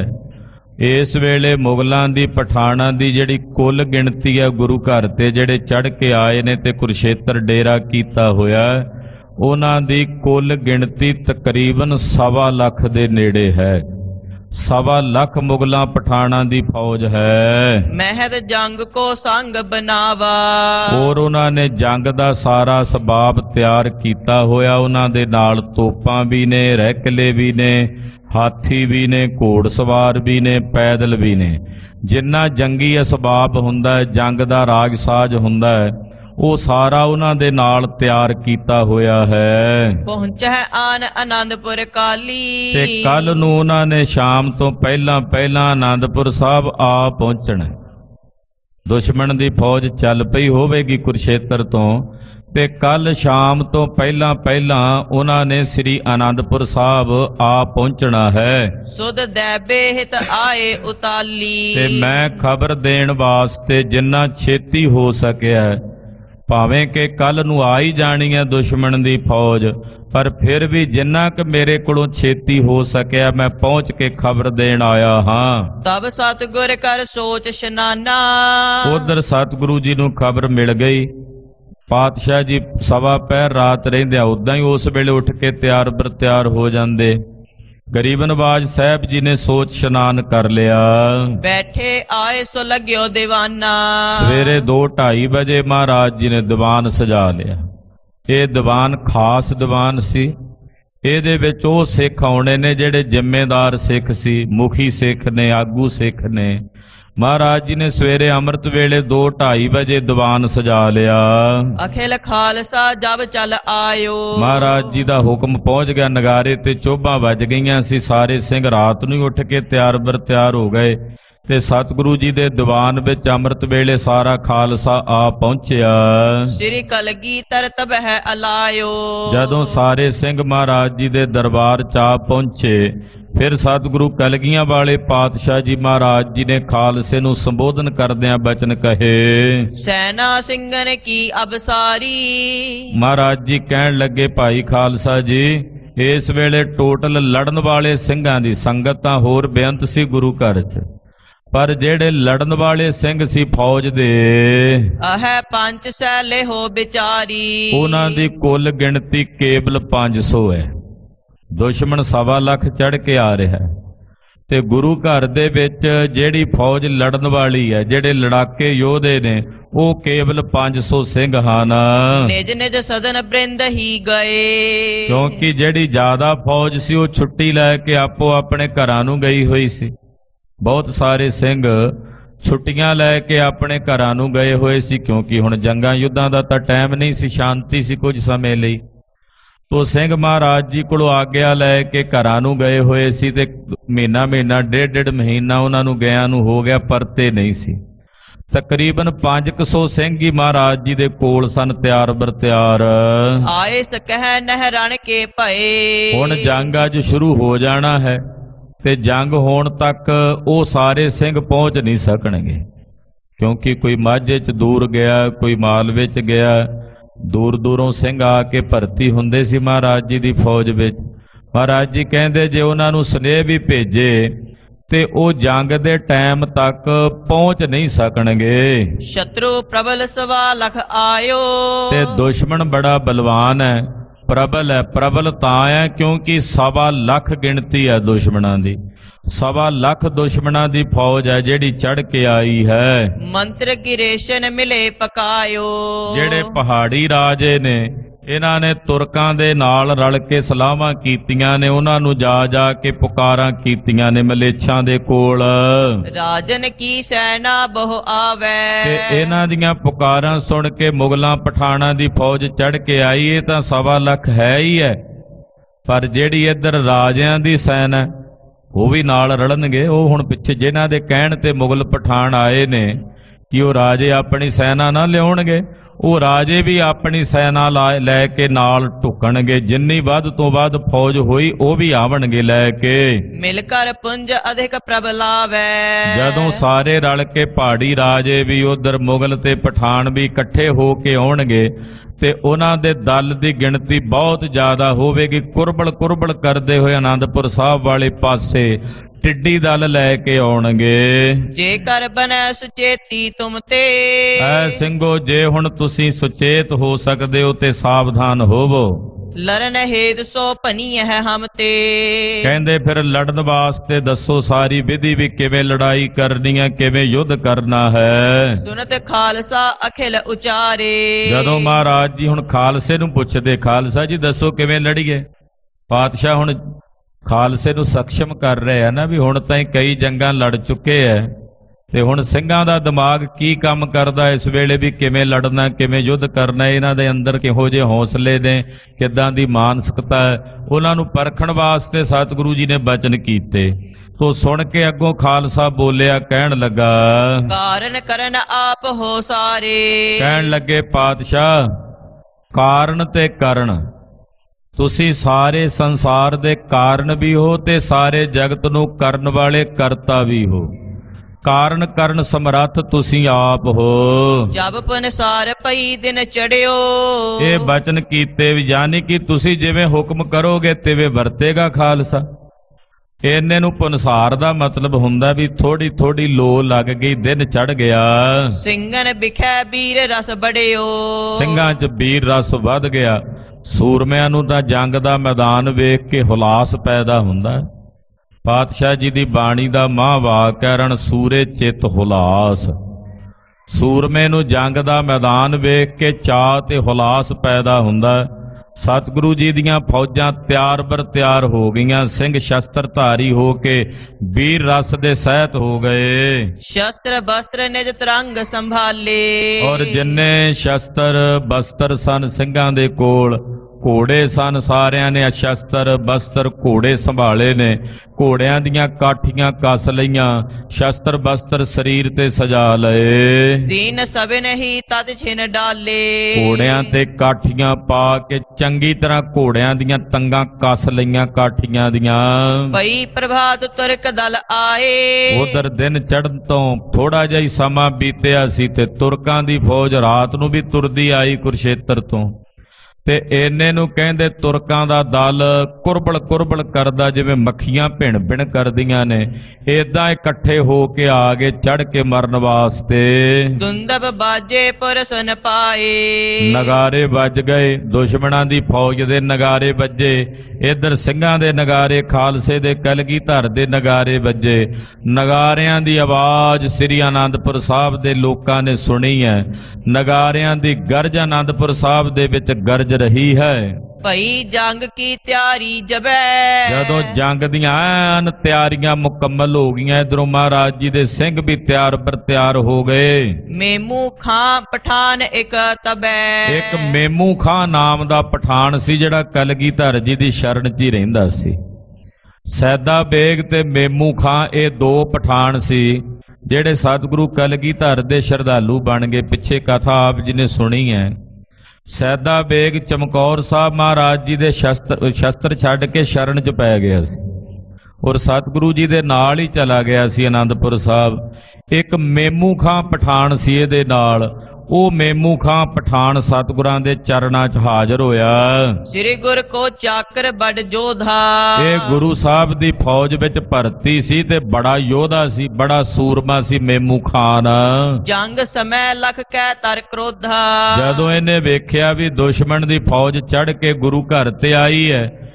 ਇਸ ਵੇਲੇ ਮੁਗਲਾਂ ਦੀ, ਪਠਾਨਾਂ ਦੀ ਜਿਹੜੀ ਕੁੱਲ ਗਿਣਤੀ ਹੈ, ਗੁਰੂ ਘਰ ਤੇ ਜਿਹੜੇ ਚੜ੍ਹ ਕੇ ਆਏ ਨੇ ਤੇ ਕੁਰਸ਼ੇਤਰ ਡੇਰਾ ਕੀਤਾ ਹੋਇਆ, ਉਹਨਾਂ ਦੀ ਕੁੱਲ ਗਿਣਤੀ ਤਕਰੀਬਨ 1.25 ਲੱਖ ਦੇ ਨੇੜੇ ਹੈ। 1.25 ਲੱਖ ਮੁਗਲਾਂ ਪਠਾਨਾਂ ਦੀ ਫੌਜ ਹੈ। ਮਹਿਦ ਜੰਗ ਕੋ ਸੰਗ ਬਨਾਵਾ। ਔਰ ਉਹਨਾਂ ਨੇ ਜੰਗ ਦਾ ਸਾਰਾ ਸਬਾਬ ਤਿਆਰ ਕੀਤਾ ਹੋਇਆ। ਉਹਨਾਂ ਦੇ ਨਾਲ ਤੋਪਾਂ ਵੀ ਨੇ, ਰਹਿਕਲੇ ਵੀ ਨੇ, ਹਾਥੀ ਵੀ ਨੇ, ਘੋੜ ਸਵਾਰ ਵੀ ਨੇ, ਪੈਦਲ ਵੀ ਨੇ। ਜਿੰਨਾ ਜੰਗੀ ਅਸਬਾਬ ਹੁੰਦਾ ਹੈ, ਜੰਗ ਦਾ ਰਾਗ ਸਾਜ ਹੁੰਦਾ ਹੈ, ਉਹ ਸਾਰਾ ਉਹਨਾਂ ਦੇ ਨਾਲ ਤਿਆਰ ਕੀਤਾ ਹੋਇਆ ਹੈ। ਪਹੁੰਚੈ ਆਨ ਆਨੰਦਪੁਰ ਕਾਲੀ। ਤੇ ਕੱਲ ਨੂੰ ਉਹਨਾਂ ਨੇ ਸ਼ਾਮ ਤੋਂ ਪਹਿਲਾਂ ਆਨੰਦਪੁਰ ਸਾਹਿਬ ਆ ਪਹੁੰਚਣਾ। ਦੁਸ਼ਮਣ ਦੀ ਫੌਜ ਚੱਲ ਪਈ ਹੋਵੇਗੀ ਕੁਰਸ਼ੇਤਰ ਤੋਂ, ਤੇ ਕੱਲ ਸ਼ਾਮ ਤੋਂ ਪਹਿਲਾਂ ਉਹਨਾਂ ਨੇ ਸ੍ਰੀ ਆਨੰਦਪੁਰ ਸਾਹਿਬ ਆ ਪਹੁੰਚਣਾ ਹੈ। ਸੁਧ ਦੈਬੇ ਹਿਤ ਆਏ ਉਤਾਲੀ। ਤੇ ਮੈਂ ਖਬਰ ਦੇਣ ਵਾਸਤੇ ਜਿੰਨਾ ਛੇਤੀ ਹੋ ਸਕਿਆ, ਭਾਵੇਂ ਕਿ ਕੱਲ ਨੂੰ ਆ ਹੀ ਜਾਣੀ ਹੈ ਦੁਸ਼ਮਣ ਦੀ ਫੌਜ, ਪਰ ਫਿਰ ਵੀ ਜਿੰਨਾ ਕਿ ਮੇਰੇ ਕੋਲੋਂ ਛੇਤੀ ਹੋ ਸਕਿਆ ਮੈਂ ਪਹੁੰਚ ਕੇ ਖਬਰ ਦੇਣ ਆਇਆ ਹਾਂ। ਤਬ ਸਤਿਗੁਰ ਕਰ ਸੋਚ ਇਸ਼ਨਾਨਾ। ਉਧਰ ਸਤਿਗੁਰੂ ਜੀ ਨੂੰ ਖਬਰ ਮਿਲ ਗਈ। ਪਾਤਸ਼ਾਹ ਜੀ 1.25 ਪਹਿਰ ਰਾਤ ਰਹਿੰਦੇ, ਉਦਾਂ ਹੀ ਉਸ ਵੇਲੇ ਉੱਠ ਕੇ ਤਿਆਰ ਬਰ ਤਿਆਰ ਹੋ ਜਾਂਦੇ। ਗਰੀਬ ਨਵਾਜ ਸਾਹਿਬ ਜੀ ਨੇ ਸੋਚ ਇਸ਼ਨਾਨ ਕਰ ਲਿਆ। ਬੈਠੇ ਆਏ ਸੋ ਲੱਗਿਓ ਦੀਵਾਨਾ। ਸਵੇਰੇ 2:30 ਵਜੇ ਮਹਾਰਾਜ ਜੀ ਨੇ ਦੀਵਾਨ ਸਜਾ ਲਿਆ। ਇਹ ਦੀਵਾਨ ਖਾਸ ਦੀਵਾਨ ਸੀ। ਇਹਦੇ ਵਿੱਚ ਉਹ ਸਿੱਖ ਆਉਣੇ ਨੇ ਜਿਹੜੇ ਜ਼ਿੰਮੇਦਾਰ ਸਿੱਖ ਸੀ, ਮੁਖੀ ਸਿੱਖ ਨੇ, ਆਗੂ ਸਿੱਖ ਨੇ। ਮਹਾਰਾਜ ਜੀ ਨੇ ਸਵੇਰੇ ਅੰਮ੍ਰਿਤ ਵੇਲੇ 2:30 ਵਜੇ ਦੀਵਾਨ ਸਜਾ ਲਿਆ। ਅਖਿਲ ਖਾਲਸਾ ਜਬ ਚੱਲ ਆਇਓ। ਮਹਾਰਾਜ ਜੀ ਦਾ ਹੁਕਮ ਪਹੁੰਚ ਗਿਆ। ਨਗਾਰੇ ਤੇ ਚੋਭਾਂ ਵੱਜ ਗਈਆਂ ਸੀ। ਸਾਰੇ ਸਿੰਘ ਰਾਤ ਨੂੰ ਹੀ ਉੱਠ ਕੇ ਤਿਆਰ ਬਰ ਤਿਆਰ ਹੋ ਗਏ ਤੇ ਸਤਿਗੁਰੂ ਜੀ ਦੇ ਦੀਵਾਨ ਵਿੱਚ ਅੰਮ੍ਰਿਤ ਵੇਲੇ ਸਾਰਾ ਖਾਲਸਾ ਆ ਪਹੁੰਚਿਆ। ਸ੍ਰੀ ਕਲਗੀਧਰ ਤਬ ਹੈ ਅਲਾਇਓ। ਜਦੋਂ ਸਾਰੇ ਸਿੰਘ ਮਹਾਰਾਜ ਜੀ ਦੇ ਦਰਬਾਰ 'ਚ ਆ ਪਹੁੰਚੇ, ਫਿਰ ਸਤਿਗੁਰੂ ਕਲਗੀਆਂ ਵਾਲੇ ਪਾਤਸ਼ਾਹ ਜੀ ਮਹਾਰਾਜ ਜੀ ਨੇ ਖਾਲਸੇ ਨੂੰ ਸੰਬੋਧਨ ਕਰਦਿਆਂ ਬਚਨ ਕਹੇ। ਸੈਨਾ ਸਿੰਘਨ ਕੀ ਅਬਸਾਰੀ। ਮਹਾਰਾਜ ਜੀ ਕਹਿਣ ਲੱਗੇ, ਭਾਈ ਖਾਲਸਾ ਜੀ, ਇਸ ਵੇਲੇ ਟੋਟਲ ਲੜਨ ਵਾਲੇ ਸਿੰਘਾਂ ਦੀ ਸੰਗਤ ਤਾਂ ਹੋਰ ਬੇਅੰਤ ਸੀ ਗੁਰੂ ਘਰ 'ਚ, ਪਰ ਜਿਹੜੇ ਲੜਨ ਵਾਲੇ ਸਿੰਘ ਸੀ ਫੌਜ ਦੇ, ਅਹੈ ਪੰਜ ਸੈਲੇ ਹੋ ਵਿਚਾਰੀ। ਉਹਨਾਂ ਦੀ ਕੁੱਲ ਗਿਣਤੀ ਕੇਵਲ 500 ਹੈ। ਦੁਸ਼ਮਣ 1.25 ਲੱਖ ਚੜ੍ਹ ਕੇ ਆ ਰਿਹਾ ਹੈ ਤੇ ਗੁਰੂ ਘਰ ਦੇ ਵਿੱਚ ਜਿਹੜੀ ਫੌਜ ਲੜਨ ਵਾਲੀ ਹੈ, ਜਿਹੜੇ ਲੜਾਕੇ ਯੋਧੇ ਨੇ, ਉਹ ਕੇਵਲ 500 ਸਿੰਘ ਹਨ। ਨਿਜ ਨਿਜ ਸਦਨ ਬ੍ਰਿੰਦ ਹੀ ਗਏ। ਕਿਉਂਕਿ ਜਿਹੜੀ ਜ਼ਿਆਦਾ ਫੌਜ ਸੀ ਉਹ ਛੁੱਟੀ ਲੈ ਕੇ ਆਪੋ ਆਪਣੇ ਘਰਾਂ ਨੂੰ ਗਈ ਹੋਈ ਸੀ। ਬਹੁਤ ਸਾਰੇ ਸਿੰਘ ਛੁੱਟੀਆਂ ਲੈ ਕੇ ਆਪਣੇ ਘਰਾਂ ਨੂੰ ਗਏ ਹੋਏ ਸੀ, ਕਿਉਂਕਿ ਹੁਣ ਜੰਗਾਂ ਯੁੱਧਾਂ ਦਾ ਤਾਂ ਟਾਈਮ ਨਹੀਂ ਸੀ, ਸ਼ਾਂਤੀ ਸੀ ਕੁਝ ਸਮੇਂ ਲਈ। ਤੋ ਸਿੰਘ ਮਹਾਰਾਜ ਜੀ ਕੋਲੋਂ ਆਗਿਆ ਲੈ ਕੇ ਘਰਾਂ ਨੂੰ ਗਏ ਹੋਏ ਸੀ ਤੇ ਮਹੀਨਾ ਡੇਢ ਮਹੀਨਾ ਉਹਨਾਂ ਨੂੰ ਗਿਆਂ ਨੂੰ ਹੋ ਗਿਆ, ਪਰਤੇ ਨਹੀਂ ਸੀ। ਤਕਰੀਬਨ 500 ਸਿੰਘ ਹੀ ਮਹਾਰਾਜ ਜੀ ਦੇ ਕੋਲ ਸਨ, ਤਿਆਰ ਬਰ ਤਿਆਰ। ਆਏ ਸਕਹਿ ਨਹਿਰਣ ਕੇ ਭਏ। ਹੁਣ ਜੰਗ ਅੱਜ ਸ਼ੁਰੂ ਹੋ ਜਾਣਾ ਹੈ ਤੇ ਜੰਗ ਹੋਣ ਤੱਕ ਉਹ ਸਾਰੇ ਸਿੰਘ ਪਹੁੰਚ ਨਹੀਂ ਸਕਣਗੇ, ਕਿਉਂਕਿ ਕੋਈ ਮਾਝੇ 'ਚ ਦੂਰ ਗਿਆ, ਕੋਈ ਮਾਲਵੇ 'ਚ ਗਿਆ। ਦੂਰੋਂ ਸਿੰਘ ਆ ਕੇ ਭਰਤੀ ਹੁੰਦੇ ਸੀ ਮਹਾਰਾਜ ਜੀ ਦੀ ਫੌਜ ਵਿੱਚ। ਮਹਾਰਾਜ ਜੀ ਕਹਿੰਦੇ ਜੇ ਉਹਨਾਂ ਨੂੰ ਸੁਨੇਹ ਵੀ ਭੇਜੇ ਤੇ ਉਹ ਜੰਗ ਦੇ ਟਾਈਮ ਤੱਕ ਪਹੁੰਚ ਨਹੀਂ ਸਕਣਗੇ। ਸ਼ਤਰੂ ਪ੍ਰਬਲ 1.25 ਲੱਖ ਆਇਓ। ਤੇ ਦੁਸ਼ਮਣ ਬੜਾ ਬਲਵਾਨ ਹੈ, ਪ੍ਰਬਲ ਹੈ। ਪ੍ਰਬਲ ਤਾਂ ਹੈ ਕਿਉਂਕਿ 1.25 ਲੱਖ ਗਿਣਤੀ ਹੈ ਦੁਸ਼ਮਣਾਂ ਦੀ। ਸਵਾ ਲੱਖ ਦੁਸ਼ਮਣਾਂ ਦੀ ਫੌਜ ਹੈ ਜਿਹੜੀ ਚੜ ਕੇ ਆਈ ਹੈ। ਮੰਤਰ ਕੀ ਰੇਸ਼ਨ ਮਿਲੇ ਪਕਾਇਓ। ਜਿਹੜੇ ਪਹਾੜੀ ਰਾਜੇ ਨੇ ਇਹਨਾਂ ਨੇ ਤੁਰਕਾਂ ਦੇ ਨਾਲ ਰਲ ਕੇ ਸਲਾਹਾਂ ਕੀਤੀਆਂ ਨੇ, ਉਹਨਾਂ ਨੂੰ ਜਾ ਜਾ ਕੇ ਪੁਕਾਰਾਂ ਕੀਤੀਆਂ ਨੇ ਮਲੇਛਾਂ ਦੇ ਕੋਲ। ਰਾਜਨ ਕੀ ਸੈਨਾ ਬਹੁ ਆਵੈ। ਤੇ ਇਹਨਾਂ ਦੀਆਂ ਪੁਕਾਰਾਂ ਸੁਣ ਕੇ ਮੁਗਲਾਂ ਪਠਾਣਾਂ ਦੀ ਫੌਜ ਚੜ ਕੇ ਆਈ। ਇਹ ਤਾਂ ਸਵਾ ਲੱਖ ਹੈ ਹੀ ਹੈ, ਪਰ ਜਿਹੜੀ ਇੱਧਰ ਰਾਜਿਆਂ ਦੀ ਸੈਨਾ ਉਹ ਵੀ ਨਾਲ ਰਲਣਗੇ। ਉਹ ਹੁਣ ਪਿੱਛੇ ਜਿਨ੍ਹਾਂ ਦੇ ਕਹਿਣ ਤੇ ਮੁਗਲ ਪਠਾਨ ਆਏ ਨੇ ਕਿ ਉਹ ਰਾਜੇ ਆਪਣੀ ਸੈਨਾ ਨਾ ਲਿਆਉਣਗੇ, ਉਹ ਰਾਜੇ ਵੀ ਆਪਣੀ ਸੈਨਾ ਲੈ ਕੇ ਨਾਲ ਢੁਕਣਗੇ। ਜਿੰਨੀ ਵੱਧ ਤੋਂ ਵੱਧ ਫੌਜ ਹੋਈ ਉਹ ਵੀ ਆਵਣਗੇ ਲੈ ਕੇ। ਮਿਲ ਕਰ ਪੁੰਜ ਅਧਿਕ ਪ੍ਰਭ ਲਾਵੈ। ਜਦੋਂ ਸਾਰੇ ਰਲ ਕੇ ਪਹਾੜੀ ਰਾਜੇ ਵੀ ਉਧਰ ਮੁਗਲ ਤੇ ਪਠਾਨ ਵੀ ਇਕੱਠੇ ਹੋ ਕੇ ਆਉਣਗੇ ਤੇ ਉਹਨਾਂ ਦੇ ਦਲ ਦੀ ਗਿਣਤੀ ਬਹੁਤ ਜ਼ਿਆਦਾ ਹੋਵੇਗੀ। ਕੁਰਬਲ ਕੁਰਬਲ ਕਰਦੇ ਹੋਏ ਆਨੰਦਪੁਰ ਸਾਹਿਬ ਵਾਲੇ ਪਾਸੇ ਟਿੱਡੀ ਦਲ ਲੈ ਕੇ ਆਉਣਗੇ। ਜੇਕਰ ਬਨੈ ਸੁਚੇਤੀ ਤੁਮ ਤੇ। ਐ ਸਿੰਘੋ, ਜੇ ਹੁਣ ਤੁਸੀਂ ਸੁਚੇਤ ਹੋ ਸਕਦੇ ਹੋ ਤੇ ਸਾਵਧਾਨ ਹੋਵੋ। ਲਰਨ ਹੇਤ ਸੋ ਭਨੀ ਹੈ ਹਮ ਤੇ। ਕਹਿੰਦੇ ਫਿਰ ਲੜਨ ਵਾਸਤੇ ਦੱਸੋ ਸਾਰੀ ਵਿਧੀ ਵੀ ਕਿਵੇਂ ਲੜਾਈ ਕਰਨੀ ਹੈ, ਕਿਵੇਂ ਯੁੱਧ ਕਰਨਾ ਹੈ। ਸੁਨਤ ਖਾਲਸਾ ਅਖਿਲ ਉਚਾਰੇ। ਜਦੋਂ ਮਹਾਰਾਜ ਜੀ ਹੁਣ ਖਾਲਸੇ ਨੂੰ ਪੁੱਛਦੇ, ਖਾਲਸਾ ਜੀ ਦੱਸੋ ਕਿਵੇਂ ਲੜੀਏ। ਪਾਤਸ਼ਾਹ ਹੁਣ ਖਾਲਸੇ ਨੂੰ ਸક્ષਮ ਕਰ ਰਹੇ ਆ ਨਾ ਵੀ ਹੁਣ ਤਾਂ ਕਈ ਜੰਗਾਂ ਲੜ ਚੁੱਕੇ ਐ, ਤੇ ਹੁਣ ਸਿੰਘਾਂ ਦਾ ਦਿਮਾਗ ਕੀ ਕੰਮ ਕਰਦਾ ਇਸ ਵੇਲੇ ਵੀ ਕਿਵੇਂ ਲੜਨਾ, ਕਿਵੇਂ ਯੁੱਧ ਕਰਨਾ, ਇਹਨਾਂ ਦੇ ਅੰਦਰ ਕਿਹੋ ਜਿਹੇ ਹੌਸਲੇ ਨੇ, ਕਿੱਦਾਂ ਦੀ ਮਾਨਸਿਕਤਾ ਹੈ, ਉਹਨਾਂ ਨੂੰ ਪਰਖਣ ਵਾਸਤੇ ਸਤਿਗੁਰੂ ਜੀ ਨੇ ਬਚਨ ਕੀਤੇ। ਤੋ ਸੁਣ ਕੇ ਅੱਗੋਂ ਖਾਲਸਾ ਬੋਲਿਆ, ਕਹਿਣ ਲੱਗਾ, ਕਾਰਨ ਕਰਨ ਆਪ ਹੋ ਸਾਰੇ। ਕਹਿਣ ਲੱਗੇ ਪਾਤਸ਼ਾਹ, ਕਾਰਨ ਤੇ ਕਰਨ, ਤੁਸੀਂ ਸਾਰੇ ਸੰਸਾਰ ਦੇ ਕਾਰਨ ਵੀ ਹੋ ਤੇ ਸਾਰੇ ਜਗਤ ਨੂੰ ਕਰਨ ਵਾਲੇ ਕਰਤਾ ਵੀ ਹੋ। ਕਾਰਨ ਕਰਨ ਸਮਰੱਥ ਤੁਸੀਂ ਆਪ ਹੋ। ਜਬ ਪਨਸਾਰ ਪਈ ਦਿਨ ਚੜਿਓ। ਇਹ ਬਚਨ ਕੀਤੇ ਵੀ ਜਾਨੀ ਕਿ ਤੁਸੀਂ ਜਿਵੇਂ ਹੁਕਮ ਕਰੋਗੇ ਤਿਵੇਂ ਵਰਤੇਗਾ ਖਾਲਸਾ। ਇਹਨੇ ਨੂੰ ਪਨਸਾਰ ਦਾ ਮਤਲਬ ਹੁੰਦਾ ਵੀ ਥੋੜੀ ਥੋੜੀ ਲੋ ਲੱਗ ਗਈ, ਦਿਨ ਚੜ ਗਿਆ। ਸਿੰਘਨ ਬਿਖੈ ਵੀਰ ਰਸ ਬੜਿਓ। ਸਿੰਘਾਂ 'ਚ ਵੀਰ ਰਸ ਵੱਧ ਗਿਆ। ਸੂਰਮਿਆਂ ਨੂੰ ਤਾਂ ਜੰਗ ਦਾ ਮੈਦਾਨ ਵੇਖ ਕੇ ਹੁਲਾਸ ਪੈਦਾ ਹੁੰਦਾ। ਪਾਤਸ਼ਾਹ ਜੀ ਦੀ ਬਾਣੀ ਦਾ ਮਹਾਂਵਾਕ ਹੈ, ਰਣ ਸੂਰੇ ਚਿੱਤ ਹੁਲਾਸ। ਸੂਰਮੇ ਨੂੰ ਜੰਗ ਦਾ ਮੈਦਾਨ ਵੇਖ ਕੇ ਚਾਅ ਤੇ ਹੁਲਾਸ ਪੈਦਾ ਹੁੰਦਾ। ਸਤਿਗੁਰੂ ਜੀ ਦੀਆਂ ਫੌਜਾਂ ਤਿਆਰ ਬਰ ਤਿਆਰ ਹੋ ਗਈਆਂ। ਸਿੰਘ ਸ਼ਸਤਰ ਧਾਰੀ ਹੋ ਕੇ ਵੀਰ ਰਸ ਦੇ ਸਹਿਤ ਹੋ ਗਏ। ਸ਼ਸਤਰ ਬਸਤਰ ਨਿਜ ਤਰੰਗ ਸੰਭਾਲੇ। ਔਰ ਜਿੰਨੇ ਸ਼ਸਤਰ ਬਸਤਰ ਸਨ ਸਿੰਘਾਂ ਦੇ ਕੋਲ, ਘੋੜੇ ਸਨ, ਸਾਰਿਆਂ ਨੇ ਸ਼ਸਤਰ ਬਸਤਰ ਘੋੜੇ ਸੰਭਾਲੇ ਨੇ। ਘੋੜਿਆਂ ਦੀਆਂ ਕਾਠੀਆਂ ਕੱਸ ਲਈਆਂ, ਸ਼ਸਤਰ ਬਸਤਰ ਸਰੀਰ ਤੇ ਸਜਾ ਲਏ। ਜ਼ੀਨ ਸਭਨ ਹੀ ਤਦ ਛਿਨ ਡਾਲੇ। ਘੋੜਿਆਂ ਤੇ ਕਾਠੀਆਂ ਪਾ ਕੇ ਚੰਗੀ ਤਰ੍ਹਾਂ ਘੋੜਿਆਂ ਦੀਆਂ ਤੰਗਾਂ ਕੱਸ ਲਈਆਂ ਕਾਠੀਆਂ ਦੀਆਂ। ਪਈ ਪ੍ਰਭਾਤ ਤੁਰਕ ਦਲ ਆਏ। ਉਧਰ ਦਿਨ ਚੜ੍ਹਨ ਤੋਂ ਥੋੜਾ ਜਿਹਾ ਹੀ ਸਮਾਂ ਬੀਤਿਆ ਸੀ ਤੇ ਤੁਰਕਾਂ ਦੀ ਫੌਜ ਰਾਤ ਨੂੰ ਵੀ ਤੁਰਦੀ ਆਈ ਕੁਰਸ਼ੇਤਰ ਤੋਂ। ਤੇ ਇਹਨੇ ਨੂੰ ਕਹਿੰਦੇ ਤੁਰਕਾਂ ਦਾ ਦਲ ਕੁਰਬਲ ਕੁਰਬਲ ਕਰਦਾ, ਜਿਵੇਂ ਮੱਖੀਆਂ ਭਿਣ ਭਿਣ ਕਰਦੀਆਂ ਨੇ, ਏਦਾਂ ਇਕੱਠੇ ਹੋ ਕੇ ਆ ਗਏ ਚੜ ਕੇ ਮਰਨ ਵਾਸਤੇ। ਦੁੰਦਬ ਬਾਜੇ ਪੁਰ ਸੁਨ ਪਾਏ। ਨਗਾਰੇ ਵੱਜ ਗਏ, ਦੁਸ਼ਮਣਾਂ ਦੀ ਫੌਜ ਦੇ ਨਗਾਰੇ ਵੱਜੇ। ਇੱਧਰ ਸਿੰਘਾਂ ਦੇ ਨਗਾਰੇ, ਖਾਲਸੇ ਦੇ ਕਲਗੀਧਰ ਦੇ ਨਗਾਰੇ ਵੱਜੇ। ਨਗਾਰਿਆਂ ਦੀ ਆਵਾਜ਼ ਸ੍ਰੀ ਆਨੰਦਪੁਰ ਸਾਹਿਬ ਦੇ ਲੋਕਾਂ ਨੇ ਸੁਣੀ ਹੈ। ਨਗਾਰਿਆਂ ਦੀ ਗਰਜ ਆਨੰਦਪੁਰ ਸਾਹਿਬ ਦੇ ਵਿੱਚ ਗਰਜ ਰਹੀ ਹੈ। ਭਈ ਜੰਗ ਕੀ ਤਿਆਰੀ ਜਬੈ। ਜਦੋਂ ਜੰਗ ਦੀਆਂ ਐਨ ਤਿਆਰੀਆਂ ਮੁਕੰਮਲ ਹੋ ਗਈਆਂ, ਇਧਰੋਂ ਮਹਾਰਾਜ ਜੀ ਦੇ ਸਿੰਘ ਵੀ ਤਿਆਰ ਬਰ ਤਿਆਰ ਹੋ ਗਏ। ਮੇਮੂ ਖਾਂ ਪਠਾਨ ਇੱਕ ਤਬੈ। ਇੱਕ ਮੇਮੂ ਖਾਂ ਨਾਮ ਦਾ ਪਠਾਨ ਸੀ ਜਿਹੜਾ ਕਲਗੀਧਰ ਜੀ ਦੀ ਸ਼ਰਨ 'ਚ ਹੀ ਰਹਿੰਦਾ ਸੀ। ਸੈਦਾ ਬੇਗ ਤੇ ਮੇਮੂ ਖਾਂ ਇਹ ਦੋ ਪਠਾਨ ਸੀ ਜਿਹੜੇ ਸਤਿਗੁਰੂ ਕਲਗੀਧਰ ਦੇ ਸ਼ਰਧਾਲੂ ਬਣ ਗਏ। ਪਿੱਛੇ ਕਥਾ ਆਪ ਜੀ ਨੇ ਸੁਣੀ ਹੈ। ਸੈਦਾ ਬੇਗ ਚਮਕੌਰ ਸਾਹਿਬ ਮਹਾਰਾਜ ਜੀ ਦੇ ਸ਼ਸਤਰ ਛੱਡ ਕੇ ਸ਼ਰਨ 'ਚ ਪੈ ਗਿਆ ਸੀ ਔਰ ਸਤਿਗੁਰੂ ਜੀ ਦੇ ਨਾਲ ਹੀ ਚਲਾ ਗਿਆ ਸੀ ਆਨੰਦਪੁਰ ਸਾਹਿਬ। ਇੱਕ ਮੇਮੂ ਖਾਂ ਪਠਾਨ ਸੀ ਇਹਦੇ ਨਾਲ। ਉਹ ਮੇਮੂ ਖਾਂ ਪਠਾਨ ਸਤਿਗੁਰਾਂ ਦੇ ਚਰਨਾਂ 'ਚ ਹਾਜ਼ਰ ਹੋਇਆ। ਸ੍ਰੀ ਗੁਰ ਕੋ ਚਾਕਰ ਬੜ ਜੋਧਾ। ਇਹ ਗੁਰੂ ਸਾਹਿਬ ਦੀ ਫੌਜ ਵਿੱਚ ਭਰਤੀ ਸੀ ਤੇ ਬੜਾ ਯੋਧਾ ਸੀ, ਬੜਾ ਸੂਰਮਾ ਸੀ ਮੇਮੂ ਖਾਨ। ਜੰਗ ਸਮੈ ਲਖ ਕੈ ਤਰ ਕ੍ਰੋਧਾ। ਜਦੋਂ ਇਹਨੇ ਵੇਖਿਆ ਵੀ ਦੁਸ਼ਮਣ ਦੀ ਫੌਜ ਚੜ ਕੇ ਗੁਰੂ ਘਰ ਤੇ ਆਈ ਹੈ,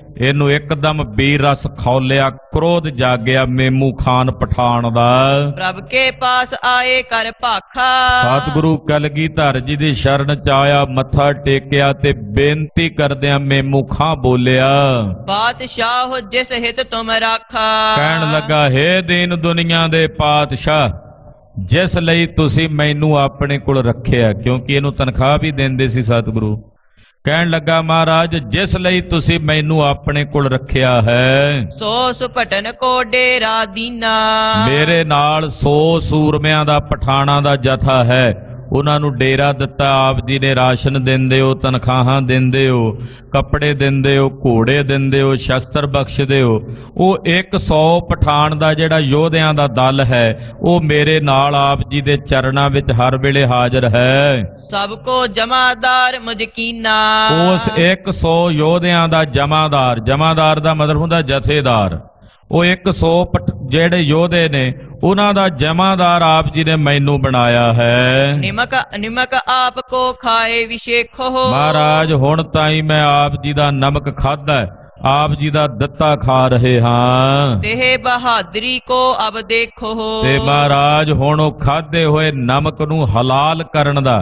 ਇਹਨੂੰ ਇੱਕਦਮ ਵੀਰ ਰਸ ਖੌਲਿਆ, ਕ੍ਰੋਧ ਜਾਗਿਆ ਮੇਮੂ ਖਾਨ ਪਠਾਨ ਦਾ। ਪ੍ਰਭ ਕੇ ਪਾਸ ਆਏ ਕਰ ਭਾਖਾ, ਸਤਿਗੁਰੂ ਕਲਗੀਧਰ ਜੀ ਦੀ ਸ਼ਰਨ ਚ ਆਇਆ, ਮੱਥਾ ਟੇਕਿਆ ਤੇ ਬੇਨਤੀ ਕਰਦਿਆਂ ਮੇਮੂ ਖਾਂ ਬੋਲਿਆ, ਬਾਦਸ਼ਾਹ ਜਿਸ ਹਿਤ ਤੁਮ ਰਾਖਾ। ਕਹਿਣ ਲੱਗਾ, ਹੇ ਦੀਨ ਦੁਨੀਆ ਦੇ ਪਾਤਸ਼ਾਹ, ਜਿਸ ਲਈ ਤੁਸੀਂ ਮੈਨੂੰ ਆਪਣੇ ਕੋਲ ਰੱਖਿਆ, ਕਿਉਂਕਿ ਇਹਨੂੰ ਤਨਖਾਹ ਵੀ ਦਿੰਦੇ ਸੀ ਸਤਿਗੁਰੂ। ਕਹਿਣ ਲੱਗਾ, ਮਹਾਰਾਜ ਜਿਸ ਲਈ ਤੁਸੀਂ ਮੈਨੂੰ ਆਪਣੇ ਕੋਲ ਰੱਖਿਆ ਹੈ, ਸੋ ਸੁਪਟਨ ਕੋ ਡੇਰਾ ਦੀਨਾ। ਮੇਰੇ ਨਾਲ 100 ਸੂਰਮਿਆਂ ਦਾ ਪਠਾਣਾ ਦਾ ਜਥਾ ਹੈ, ਉਹਨਾਂ ਨੂੰ ਡੇਰਾ ਦਿੱਤਾ। ਆਪ ਜੀ ਨੇ ਰਾਸ਼ਨ ਦਿੰਦੇ ਹੋ, ਤਨਖਾਹਾਂ ਦਿੰਦੇ ਹੋ, ਕੱਪੜੇ ਦਿੰਦੇ ਹੋ, ਘੋੜੇ ਦਿੰਦੇ ਹੋ, ਸ਼ਸਤਰ ਬਖਸ਼ਦੇ ਹੋ। ਉਹ 100 ਪਠਾਨ ਦਾ ਜਿਹੜਾ ਯੋਧਿਆਂ ਦਾ ਦਲ ਹੈ, ਉਹ ਮੇਰੇ ਨਾਲ ਆਪ ਜੀ ਦੇ ਚਰਨਾਂ ਵਿੱਚ ਹਰ ਵੇਲੇ ਹਾਜ਼ਰ ਹੈ। ਸਭ ਕੋ ਜਮਾਦਾਰ ਮੁਝਕੀਨਾ। ਉਸ 100 ਯੋਧਿਆਂ ਦਾ ਜਮਾਦਾਰ, ਜਮਾਦਾਰ ਦਾ ਮਤਲਬ ਹੁੰਦਾ ਜਥੇਦਾਰ। ਉਹ 100 ਜਿਹੜੇ ਯੋਧੇ ਨੇ, ਉਹਨਾਂ ਦਾ ਜਮਾਦਾਰ ਆਪ ਜੀ ਨੇ ਮੈਨੂੰ ਬਣਾਇਆ ਹੈ। ਨਿਮਕ ਆਪ ਕੋ ਖਾਏ ਵਿਸ਼ੇਖੋ। ਮਹਾਰਾਜ ਹੁਣ ਤਾਈਂ ਮੈਂ ਆਪ ਜੀ ਦਾ ਨਮਕ ਖਾਧਾ, ਆਪ ਜੀ ਦਾ ਦਿੱਤਾ ਖਾ ਰਹੇ ਹਾਂ। ਤੇ ਬਹਾਦਰੀ ਕੋ ਅਬ ਦੇਖੋ। ਤੇ ਮਹਾਰਾਜ ਹੁਣ ਉਹ ਖਾਧੇ ਹੋਏ ਨਮਕ ਨੂੰ ਹਲਾਲ ਕਰਨ ਦਾ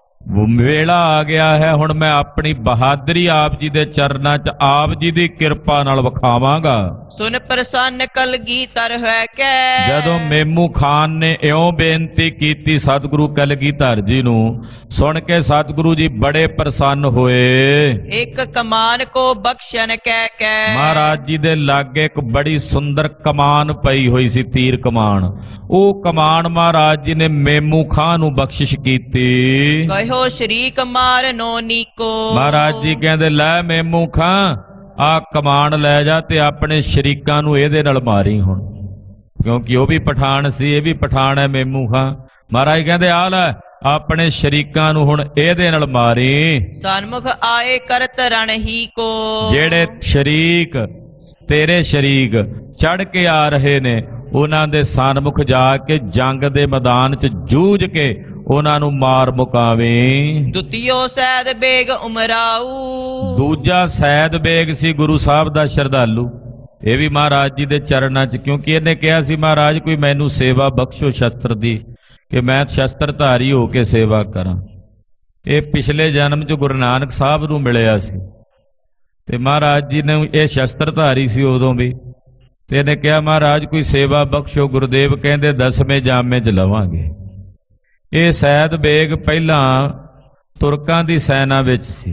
ਵੇਲਾ ਆ ਗਿਆ ਹੈ। ਹੁਣ ਮੈਂ ਆਪਣੀ ਬਹਾਦਰੀ ਆਪ ਜੀ ਦੇ ਚਰਨਾਂ 'ਚ ਆਪ ਜੀ ਦੀ ਕਿਰਪਾ ਨਾਲ ਵਿਖਾਵਾਂਗਾ। ਸੁਨ ਪ੍ਰਸੰਨ ਕਲਗੀਧਰ ਹੈ ਕੈ। ਜਦੋਂ ਮੇਮੂ ਖਾਨ ਨੇ ਇਉਂ ਬੇਨਤੀ ਕੀਤੀ ਸਤਿਗੁਰੂ ਕਲਗੀਧਰ ਜੀ ਨੂੰ, ਸੁਣ ਕੇ ਸਤਿਗੁਰੂ ਜੀ ਬੜੇ ਪ੍ਰਸੰਨ ਹੋਏ। ਇੱਕ ਕਮਾਨ ਕੋ ਬਖਸ਼ਨ ਕਹਿ ਕੈ। ਮਹਾਰਾਜ ਜੀ ਦੇ ਲਾਗੇ ਇੱਕ ਬੜੀ ਸੁੰਦਰ ਕਮਾਨ ਪਈ ਹੋਈ ਸੀ, ਤੀਰ ਕਮਾਨ। ਉਹ ਕਮਾਨ ਮਹਾਰਾਜ ਜੀ ਨੇ ਮੇਮੂ ਖਾਨ ਨੂੰ ਬਖਸ਼ਿਸ਼ ਕੀਤੀ। ਕਹਿਓ ਸ਼ਰੀਕ ਮਾਰਨੋ ਨੀਕੋ। ਮਹਾਰਾਜ ਜੀ ਕਹਿੰਦੇ, ਲੈ ਮੇਮੂ ਖਾਂ, ਆ ਕਮਾਨ ਲੈ ਜਾ ਤੇ ਆਪਣੇ ਸ਼ਰੀਕਾਂ ਨੂੰ ਇਹਦੇ ਨਾਲ ਮਾਰੀ ਹੁਣ, ਕਿਉਂਕਿ ਉਹ ਵੀ ਪਠਾਨ ਸੀ, ਇਹ ਵੀ ਪਠਾਨ ਹੈ ਮੇਮੂ ਖਾਂ। ਮਹਾਰਾਜ ਕਹਿੰਦੇ, ਆ ਲੈ ਆਪਣੇ ਸ਼ਰੀਕਾਂ ਨੂੰ ਹੁਣ ਇਹਦੇ ਨਾਲ ਮਾਰੀ। ਸਨਮੁਖ ਆਏ ਕਰਤ ਰਣ ਹੀ ਕੋ। ਜਿਹੜੇ ਸ਼ਰੀਕ ਤੇਰੇ ਸ਼ਰੀਕ ਚੜ ਕੇ ਆ ਰਹੇ ਨੇ, ਉਹਨਾਂ ਦੇ ਸਨਮੁਖ ਜਾ ਕੇ ਜੰਗ ਦੇ ਮੈਦਾਨ 'ਚ ਜੂਝ ਕੇ ਉਹਨਾਂ ਨੂੰ ਮਾਰ ਮੁਕਾਵੇਂ। ਦੁਤੀਓ ਸੈਦ ਬੇਗ ਉਮਰਾਊ। ਦੂਜਾ ਸੈਦ ਬੇਗ ਸੀ ਗੁਰੂ ਸਾਹਿਬ ਦਾ ਸ਼ਰਧਾਲੂ, ਇਹ ਵੀ ਮਹਾਰਾਜ ਜੀ ਦੇ ਚਰਨਾਂ 'ਚ, ਕਿਉਂਕਿ ਇਹਨੇ ਕਿਹਾ ਸੀ, ਮਹਾਰਾਜ ਕੋਈ ਮੈਨੂੰ ਸੇਵਾ ਬਖਸ਼ੋ ਸ਼ਸਤਰ ਦੀ, ਕਿ ਮੈਂ ਸ਼ਸਤਰਧਾਰੀ ਹੋ ਕੇ ਸੇਵਾ ਕਰਾਂ। ਇਹ ਪਿਛਲੇ ਜਨਮ 'ਚ ਗੁਰੂ ਨਾਨਕ ਸਾਹਿਬ ਨੂੰ ਮਿਲਿਆ ਸੀ, ਤੇ ਮਹਾਰਾਜ ਜੀ ਨੇ, ਇਹ ਸ਼ਸਤਰਧਾਰੀ ਸੀ ਉਦੋਂ ਵੀ, ਤੇ ਇਹਨੇ ਕਿਹਾ, ਮਹਾਰਾਜ ਕੋਈ ਸੇਵਾ ਬਖਸ਼ੋ। ਗੁਰਦੇਵ ਕਹਿੰਦੇ, 10ਵੇਂ ਜਾਮੇ 'ਚ ਲਵਾਂਗੇ। ਇਹ ਸੈਦ ਬੇਗ ਪਹਿਲਾਂ ਤੁਰਕਾਂ ਦੀ ਸੈਨਾ ਵਿੱਚ ਸੀ।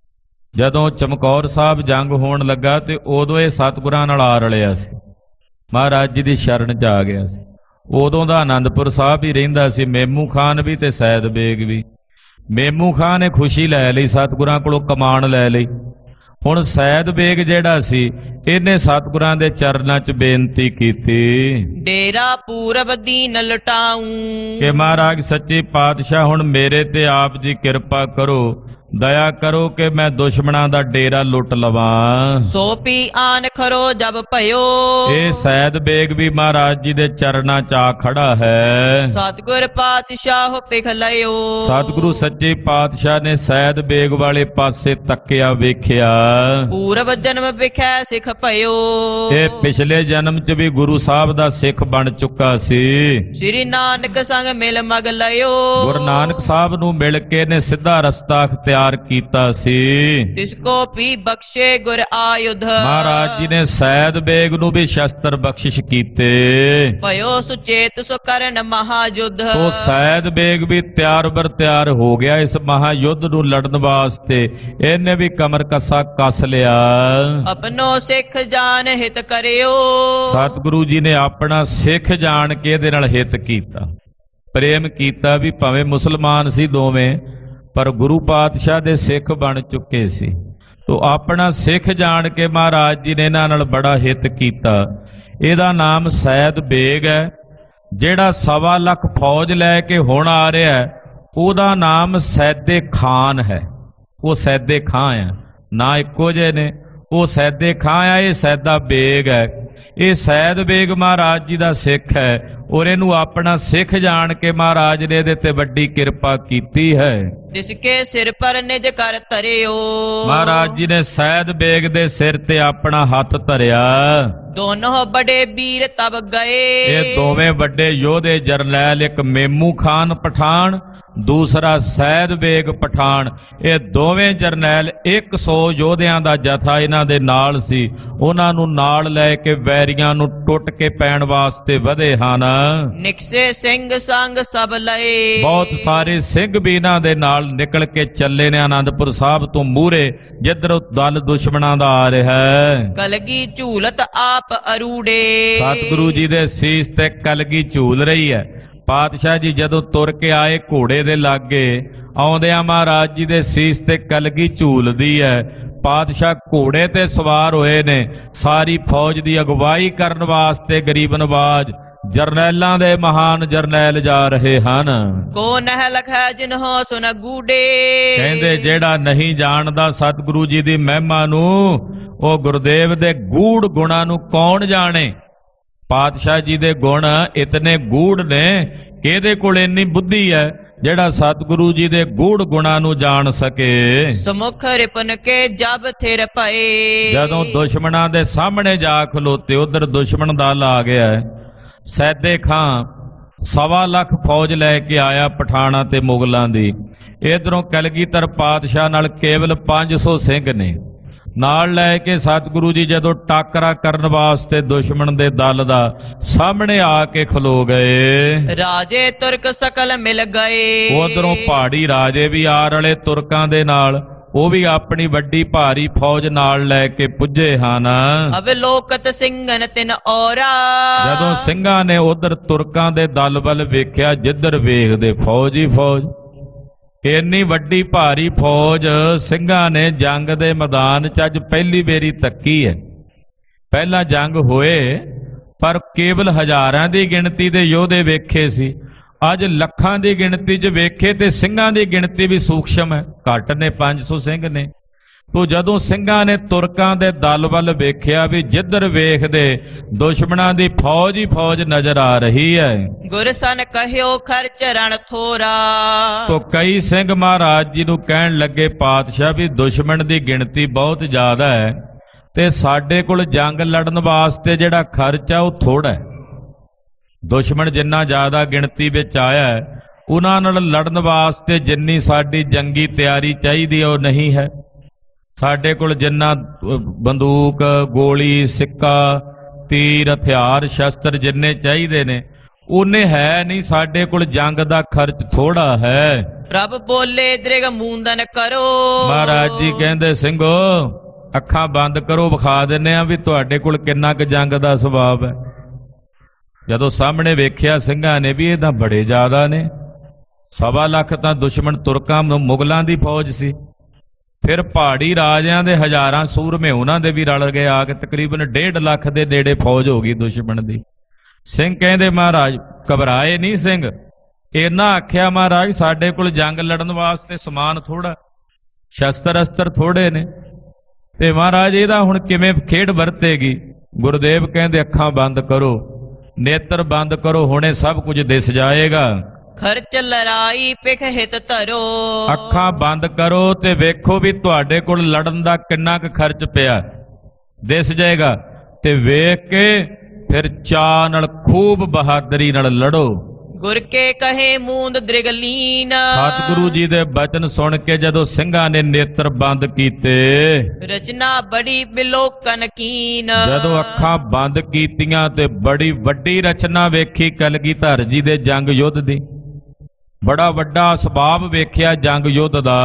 ਜਦੋਂ ਚਮਕੌਰ ਸਾਹਿਬ ਜੰਗ ਹੋਣ ਲੱਗਾ ਤੇ ਉਦੋਂ ਇਹ ਸਤਿਗੁਰਾਂ ਨਾਲ ਆ ਰਲਿਆ ਸੀ, ਮਹਾਰਾਜ ਜੀ ਦੀ ਸ਼ਰਨ 'ਚ ਆ ਗਿਆ ਸੀ। ਉਦੋਂ ਦਾ ਆਨੰਦਪੁਰ ਸਾਹਿਬ ਹੀ ਰਹਿੰਦਾ ਸੀ, ਮੇਮੂ ਖਾਨ ਵੀ ਤੇ ਸੈਦ ਬੇਗ ਵੀ। ਮੇਮੂ ਖਾਨ ਨੇ ਖੁਸ਼ੀ ਲੈ ਲਈ, ਸਤਿਗੁਰਾਂ ਕੋਲੋਂ ਕਮਾਨ ਲੈ ਲਈ। ਹੁਣ ਸੈਦ ਬੇਗ ਜਿਹੜਾ ਸੀ, ਇਹਨੇ ਸਤਿਗੁਰਾਂ ਦੇ ਚਰਨਾਂ 'ਚ ਬੇਨਤੀ ਕੀਤੀ, ਡੇਰਾ ਪੂਰਬ ਦੀਨ ਲਟਾਊ। ਕਿ ਮਹਾਰਾਜ ਸੱਚੇ ਪਾਤਸ਼ਾਹ, ਹੁਣ ਮੇਰੇ ਤੇ ਆਪ ਜੀ ਕਿਰਪਾ ਕਰੋ, ਦਇਆ ਕਰੋ ਕਿ ਮੈਂ ਦੁਸ਼ਮਣਾਂ ਦਾ ਡੇਰਾ ਲੁੱਟ ਲਵਾਂ। ਸੋ ਪੀ ਆਨ ਖਰੋ ਜਬ ਭਇਓ। ਇਹ ਸੈਦ ਬੇਗ ਵੀ ਮਹਾਰਾਜ ਜੀ ਦੇ ਚਰਨਾਂ 'ਚ ਆ ਖੜਾ ਹੈ। ਸਤਿਗੁਰ ਪਾਤਸ਼ਾਹ ਪਿਖ ਲਿਓ। ਸਤਿਗੁਰੂ ਸੱਚੇ ਪਾਤਸ਼ਾਹ ਨੇ ਸੈਦ ਬੇਗ ਵਾਲੇ ਪਾਸੇ ਤੱਕਿਆ, ਵੇਖਿਆ, ਪੂਰਬ ਜਨਮ ਵਿਖੈ ਸਿੱਖ ਭਇਓ। ਇਹ ਪਿਛਲੇ ਜਨਮ 'ਚ ਵੀ ਗੁਰੂ ਸਾਹਿਬ ਦਾ ਸਿੱਖ ਬਣ ਚੁੱਕਾ ਸੀ। ਸ੍ਰੀ ਨਾਨਕ ਸੰਗ ਮਿਲ ਮਗ ਲਿਓ। ਗੁਰੂ ਨਾਨਕ ਸਾਹਿਬ ਨੂੰ ਮਿਲ ਕੇ ਨੇ ਸਿੱਧਾ ਰਸਤਾ ਅਖਤਿਆਰ ਕੀਤਾ ਸੀ। ਤਿਸ ਕੋ ਵੀ ਬਖਸ਼ੇ ਗੁਰ ਆਯੁਧ। ਮਹਾਰਾਜ ਜੀ ਨੇ ਸੈਦ ਬੇਗ ਨੂੰ ਵੀ ਸ਼ਸਤਰ ਬਖਸ਼ਿਸ਼ ਕੀਤੇ। ਭਇਓ ਸੁਚੇਤ ਸੋ ਕਰਨ ਮਹਾਯੁੱਧ। ਤੋ ਸੈਦ ਬੇਗ ਵੀ ਤਿਆਰ ਬਰ ਤਿਆਰ ਹੋ ਗਿਆ ਇਸ ਮਹਾਯੁੱਧ ਨੂੰ ਲੜਨ ਵਾਸਤੇ। ਇਹਨੇ ਵੀ ਕਮਰ ਕੱਸਾ ਕੱਸ ਲਿਆ। ਆਪਣੋ ਸਿੱਖ ਜਾਨ ਹਿਤ ਕਰਿਓ। ਸਤਿਗੁਰੂ ਜੀ ਨੇ ਆਪਣਾ ਸਿੱਖ ਜਾਣ ਕੇ ਇਹਦੇ ਨਾਲ ਹਿਤ ਕੀਤਾ, ਪ੍ਰੇਮ ਕੀਤਾ। ਵੀ ਭਾਵੇਂ ਮੁਸਲਮਾਨ ਸੀ ਦੋਵੇਂ, ਪਰ ਗੁਰੂ ਪਾਤਸ਼ਾਹ ਦੇ ਸਿੱਖ ਬਣ ਚੁੱਕੇ ਸੀ। ਤੋ ਆਪਣਾ ਸਿੱਖ ਜਾਣ ਕੇ ਮਹਾਰਾਜ ਜੀ ਨੇ ਇਹਨਾਂ ਨਾਲ ਬੜਾ ਹਿੱਤ ਕੀਤਾ। ਇਹਦਾ ਨਾਮ ਸੈਦ ਬੇਗ ਹੈ। ਜਿਹੜਾ 1.25 ਲੱਖ ਫੌਜ ਲੈ ਕੇ ਹੁਣ ਆ ਰਿਹਾ, ਉਹਦਾ ਨਾਮ ਸੈਦੇ ਖਾਨ ਹੈ। ਉਹ ਸੈਦੇ ਖਾਂ ਆ, ਨਾ ਇੱਕੋ ਜਿਹੇ ਨੇ। ਉਹ ਸੈਦੇ ਖਾਂ ਆ, ਇਹ ਸੈਦਾ ਬੇਗ ਹੈ। ਇਹ ਸੈਦ ਬੇਗ ਮਹਾਰਾਜ ਜੀ ਦਾ ਸਿੱਖ ਹੈ, ਔਰ ਇਹਨੂੰ ਆਪਣਾ ਸਿੱਖ ਜਾਣ ਕੇ ਮਹਾਰਾਜ ਨੇ ਇਹਦੇ ਤੇ ਵੱਡੀ ਕਿਰਪਾ ਕੀਤੀ ਹੈ। ਤਿਸਕੇ ਸਿਰ ਪਰ ਨਿਜ ਕਰ ਧਰਿਓ। ਮਹਾਰਾਜ ਜੀ ਨੇ ਸੈਦ ਬੇਗ ਦੇ ਸਿਰ ਤੇ ਆਪਣਾ ਹੱਥ ਧਰਿਆ। ਦੋਨੋਂ ਬੜੇ ਵੀਰ ਤਬ ਗਏ। ਇਹ ਦੋਵੇਂ ਵੱਡੇ ਯੋਧੇ ਜਰਨੈਲ, ਇੱਕ ਮੇਮੂ ਖਾਨ ਪਠਾਨ, ਦੂਸਰਾ ਸੈਦ ਬੇਗ ਪਠਾਨ, ਇਹ ਦੋਵੇਂ ਜਰਨੈਲ 100 ਯੋਧਿਆਂ ਦਾ ਜਥਾ ਇਹਨਾਂ ਦੇ ਨਾਲ ਸੀ। ਉਹਨਾਂ ਨੂੰ ਨਾਲ ਲੈ ਕੇ ਵੈਰੀਆਂ ਨੂੰ ਟੁੱਟ ਕੇ ਪੈਣ ਵਾਸਤੇ ਵਧੇ ਹਨ। ਨਿਕਸੇ ਸਿੰਘ ਸੰਗ ਸਭ ਲਏ। ਬਹੁਤ ਸਾਰੇ ਸਿੰਘ ਵੀ ਇਹਨਾਂ ਦੇ ਨਾਲ ਨਿਕਲ ਕੇ ਚੱਲੇ ਨੇ ਆਨੰਦਪੁਰ ਸਾਹਿਬ ਤੋਂ ਮੂਹਰੇ, ਜਿੱਧਰ ਦਲ ਦੁਸ਼ਮਣਾਂ ਦਾ ਆ ਰਿਹਾ ਹੈ। ਕਲਗੀ ਝੂਲਤ ਆਪ ਅਰੂੜੇ। ਸਤਿਗੁਰੂ ਜੀ ਦੇ ਸੀਸ ਤੇ ਕਲਗੀ ਝੂਲ ਰਹੀ ਹੈ। ਪਾਤਸ਼ਾਹ ਜੀ ਜਦੋਂ ਤੁਰ ਕੇ ਆਏ ਘੋੜੇ ਦੇ ਲਾਗੇ, ਆਉਂਦਿਆਂ ਮਹਾਰਾਜ ਜੀ ਦੇ ਸੀਸ ਤੇ ਕਲਗੀ ਝੂਲਦੀ ਹੈ। ਪਾਤਸ਼ਾਹ ਘੋੜੇ ਤੇ ਸਵਾਰ ਹੋਏ ਨੇ। ਸਾਰੀ ਫੌਜ ਦੀ ਅਗਵਾਈ ਕਰਨ ਵਾਸਤੇ ਗਰੀਬ ਨਵਾਜ ਜਰਨੈਲਾਂ ਦੇ ਮਹਾਨ ਜਰਨੈਲ ਜਾ ਰਹੇ ਹਨ। ਕੋ ਨਹਿ ਲਖੈ ਜਿਨਹੁ ਸੁਨ ਗੂੜੇ। ਕਹਿੰਦੇ ਜਿਹੜਾ ਨਹੀਂ ਜਾਣਦਾ ਸਤਿਗੁਰੂ ਜੀ ਦੀ ਮਹਿਮਾ ਨੂੰ, ਉਹ ਗੁਰਦੇਵ ਦੇ ਗੂੜ ਗੁਣਾਂ ਨੂੰ ਕੌਣ ਜਾਣੇ। ਪਾਤਸ਼ਾਹ ਜੀ ਦੇ ਗੁਣ ਇਤਨੇ ਗੂੜ ਨੇ ਕਿ ਇਹਦੇ ਕੋਲ ਇੰਨੀ ਬੁੱਧੀ ਹੈ ਜਿਹੜਾ ਸਤਿਗੁਰੂ ਜੀ ਦੇ ਗੂੜ ਗੁਣਾਂ ਨੂੰ ਜਾਣ ਸਕੇ। ਸਮੁਖ ਰਿਪਨ ਕੇ ਜਬ ਥਿਰ ਪਏ। ਜਦੋਂ ਦੁਸ਼ਮਣਾਂ ਦੇ ਸਾਹਮਣੇ ਜਾ ਖਲੋਤੇ, ਉਧਰ ਦੁਸ਼ਮਣ ਦਲ ਆ ਗਿਆ ਹੈ। ਸੈਦੇ ਖਾਂ 1.25 ਲੱਖ ਫੌਜ ਲੈ ਕੇ ਆਇਆ ਪਠਾਣਾ ਤੇ ਮੁਗਲਾਂ ਦੀ। ਇਧਰੋਂ ਕਲਗੀਧਰ ਪਾਤਸ਼ਾਹ ਨਾਲ ਕੇਵਲ 500 ਸਿੰਘ ਨੇ। ਨਾਲ ਲੈ ਕੇ ਸਤਿਗੁਰੂ ਜੀ ਜਦੋਂ ਟਾਕਰਾ ਕਰਨ ਵਾਸਤੇ ਦੁਸ਼ਮਣ ਦੇ ਦਲ ਦਾ ਸਾਹਮਣੇ ਆ ਕੇ ਖਲੋ ਗਏ। ਰਾਜੇ ਤੁਰਕ ਸਕਲ ਮਿਲ ਗਏ। ਉਧਰੋਂ ਪਹਾੜੀ ਰਾਜੇ ਵੀ ਆ ਰਲੇ ਤੁਰਕਾਂ ਦੇ ਨਾਲ, ਉਹ ਵੀ ਆਪਣੀ ਵੱਡੀ ਭਾਰੀ ਫੌਜ ਨਾਲ ਲੈ ਕੇ ਪੁੱਜੇ ਹਨ। ਅਵਲੋਕਤ ਸਿੰਘਨ ਤਿਨ ਔਰਾ। ਜਦੋਂ ਸਿੰਘਾਂ ਨੇ ਉਧਰ ਤੁਰਕਾਂ ਦੇ ਦਲ ਵੱਲ ਵੇਖਿਆ, ਜਿੱਧਰ ਵੇਖਦੇ ਫੌਜ ਹੀ ਫੌਜ। ਇੰਨੀ ਵੱਡੀ ਭਾਰੀ ਫੌਜ ਸਿੰਘਾਂ ਨੇ ਜੰਗ ਦੇ ਮੈਦਾਨ 'ਚ ਅੱਜ ਪਹਿਲੀ ਵਾਰੀ ਤੱਕੀ ਹੈ। ਪਹਿਲਾਂ ਜੰਗ ਹੋਏ ਪਰ ਕੇਵਲ ਹਜ਼ਾਰਾਂ ਦੀ ਗਿਣਤੀ ਦੇ ਯੋਧੇ ਵੇਖੇ ਸੀ। ਅੱਜ ਲੱਖਾਂ ਦੀ ਗਿਣਤੀ 'ਚ ਵੇਖੇ ਤੇ ਸਿੰਘਾਂ ਦੀ ਗਿਣਤੀ ਵੀ ਸੂਖਸ਼ਮ ਹੈ, ਘੱਟ ਨੇ, 500 ਸਿੰਘ ਨੇ। ਤੋ ਜਦੋਂ ਸਿੰਘਾਂ ਨੇ ਤੁਰਕਾਂ ਦੇ ਦਲ ਵੱਲ ਵੇਖਿਆ ਵੀ ਜਿੱਧਰ ਵੇਖਦੇ ਦੁਸ਼ਮਣਾਂ ਦੀ ਫੌਜ ਹੀ ਫੌਜ ਨਜ਼ਰ ਆ ਰਹੀ ਹੈ। ਗੁਰਸਨ ਕਹਿਓ ਖਰਚ ਰਣ ਥੋਰਾ। ਤੋ ਕਈ ਸਿੰਘ ਮਹਾਰਾਜ ਜੀ ਨੂੰ ਕਹਿਣ ਲੱਗੇ, ਪਾਤਸ਼ਾਹ ਵੀ ਦੁਸ਼ਮਣ ਦੀ ਗਿਣਤੀ ਬਹੁਤ ਜ਼ਿਆਦਾ ਹੈ ਤੇ ਸਾਡੇ ਕੋਲ ਜੰਗ ਲੜਨ ਵਾਸਤੇ ਜਿਹੜਾ ਖਰਚ ਆ ਉਹ ਥੋੜਾ ਹੈ। ਦੁਸ਼ਮਣ ਜਿੰਨਾ ਜ਼ਿਆਦਾ ਗਿਣਤੀ ਵਿੱਚ ਆਇਆ ਹੈ, ਉਹਨਾਂ ਨਾਲ ਲੜਨ ਵਾਸਤੇ ਜਿੰਨੀ ਸਾਡੀ ਜੰਗੀ ਤਿਆਰੀ ਚਾਹੀਦੀ ਹੈ ਉਹ ਨਹੀਂ ਹੈ। ਸਾਡੇ ਕੋਲ ਜਿੰਨਾ ਬੰਦੂਕ, ਗੋਲੀ, ਸਿੱਕਾ, ਤੀਰ, ਹਥਿਆਰ, ਸ਼ਸਤਰ ਜਿੰਨੇ ਚਾਹੀਦੇ ਨੇ ਉਹਨੇ ਹੈ ਨਹੀਂ। ਸਾਡੇ ਕੋਲ ਜੰਗ ਦਾ ਖਰਚ ਥੋੜਾ ਹੈ। ਪ੍ਰਭ ਬੋਲੇ ਦ੍ਰਿਗ ਮੂੰਦਨ ਕਰੋ। ਮਹਾਰਾਜ ਜੀ ਕਹਿੰਦੇ, ਸਿੰਘੋ ਅੱਖਾਂ ਬੰਦ ਕਰੋ, ਵਿਖਾ ਦਿੰਨੇ ਆ ਵੀ ਤੁਹਾਡੇ ਕੋਲ ਕਿੰਨਾ ਕੁ ਜੰਗ ਦਾ ਸੁਭਾਵ ਹੈ। ਜਦੋਂ ਸਾਹਮਣੇ ਵੇਖਿਆ ਸਿੰਘਾਂ ਨੇ ਵੀ ਇਹ ਤਾਂ ਬੜੇ ਜ਼ਿਆਦਾ ਨੇ। 1.25 ਲੱਖ ਤਾਂ ਦੁਸ਼ਮਣ ਤੁਰਕਾਂ ਮੁਗਲਾਂ ਦੀ ਫੌਜ ਸੀ। ਫਿਰ ਪਹਾੜੀ ਰਾਜਿਆਂ ਦੇ ਹਜ਼ਾਰਾਂ ਸੂਰਮੇ ਉਹਨਾਂ ਦੇ ਵੀ ਰਲ ਗਏ ਆ ਕੇ, ਤਕਰੀਬਨ 1.5 ਲੱਖ ਦੇ ਨੇੜੇ ਫੌਜ ਹੋ ਗਈ ਦੁਸ਼ਮਣ ਦੀ। ਸਿੰਘ ਕਹਿੰਦੇ, ਮਹਾਰਾਜ ਘਬਰਾਏ ਨਹੀਂ ਸਿੰਘ। ਇਹਨਾਂ ਆਖਿਆ, ਮਹਾਰਾਜ ਸਾਡੇ ਕੋਲ ਜੰਗ ਲੜਨ ਵਾਸਤੇ ਸਮਾਨ ਥੋੜਾ, ਸ਼ਸਤਰ ਅਸਤਰ ਥੋੜੇ ਨੇ, ਤੇ ਮਹਾਰਾਜ ਇਹਦਾ ਹੁਣ ਕਿਵੇਂ ਖੇਡ ਵਰਤੇਗੀ। ਗੁਰਦੇਵ ਕਹਿੰਦੇ, ਅੱਖਾਂ ਬੰਦ ਕਰੋ, ਨੇਤਰ ਬੰਦ ਕਰੋ, ਹੁਣੇ ਸਭ ਕੁਝ ਦਿਸ ਜਾਏਗਾ। ਖਰਚ ਲੜਾਈ ਪਿਖ ਹਿਤ ਧਰੋ। ਅੱਖਾਂ ਬੰਦ ਕਰੋ ਤੇ ਵੇਖੋ ਵੀ ਤੁਹਾਡੇ ਕੋਲ ਲੜਨ ਦਾ ਕਿੰਨਾ ਕੁ ਖਰਚ ਪਿਆ, ਦਿਸ ਜਾਏਗਾ। ਤੇ ਵੇਖ ਕੇ ਫਿਰ ਚਾਅ ਨਾਲ ਖੂਬ ਬਹਾਦਰੀ ਨਾਲ ਲੜੋ। ਗੁਰ ਕੇ ਕਹੇ ਮੂੰਦ ਦ੍ਰਿਗਲੀਨ। ਸਤਿਗੁਰੂ ਜੀ ਦੇ ਬਚਨ ਸੁਣ ਕੇ ਜਦੋਂ ਸਿੰਘਾਂ ਨੇ ਨੇਤਰ ਬੰਦ ਕੀਤੇ, ਰਚਨਾ ਬੜੀ ਬਿਲੋਕਨ ਕੀਨ। ਜਦੋਂ ਅੱਖਾਂ ਬੰਦ ਕੀਤੀਆਂ ਤੇ ਬੜੀ ਵੱਡੀ ਰਚਨਾ ਵੇਖੀ ਕਲਗੀਧਰ ਜੀ ਦੇ ਜੰਗ ਯੁੱਧ ਦੀ। ਬੜਾ ਵੱਡਾ ਸਬਾਬ ਵੇਖਿਆ ਜੰਗ ਯੁੱਧ ਦਾ।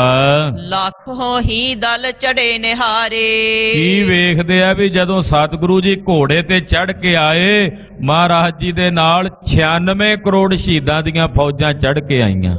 ਲੱਖੋਂ ਹੀ ਦਲ ਚੜੇ ਨਿਹਾਰੇ। ਕੀ ਵੇਖਦੇ ਆ ਵੀ ਜਦੋਂ ਸਤਿਗੁਰੂ ਜੀ ਘੋੜੇ ਤੇ ਚੜ ਕੇ ਆਏ, ਮਹਾਰਾਜ ਜੀ ਦੇ ਨਾਲ 96 ਕਰੋੜ ਸ਼ਹੀਦਾਂ ਦੀਆਂ ਫੌਜਾਂ ਚੜ ਕੇ ਆਈਆਂ।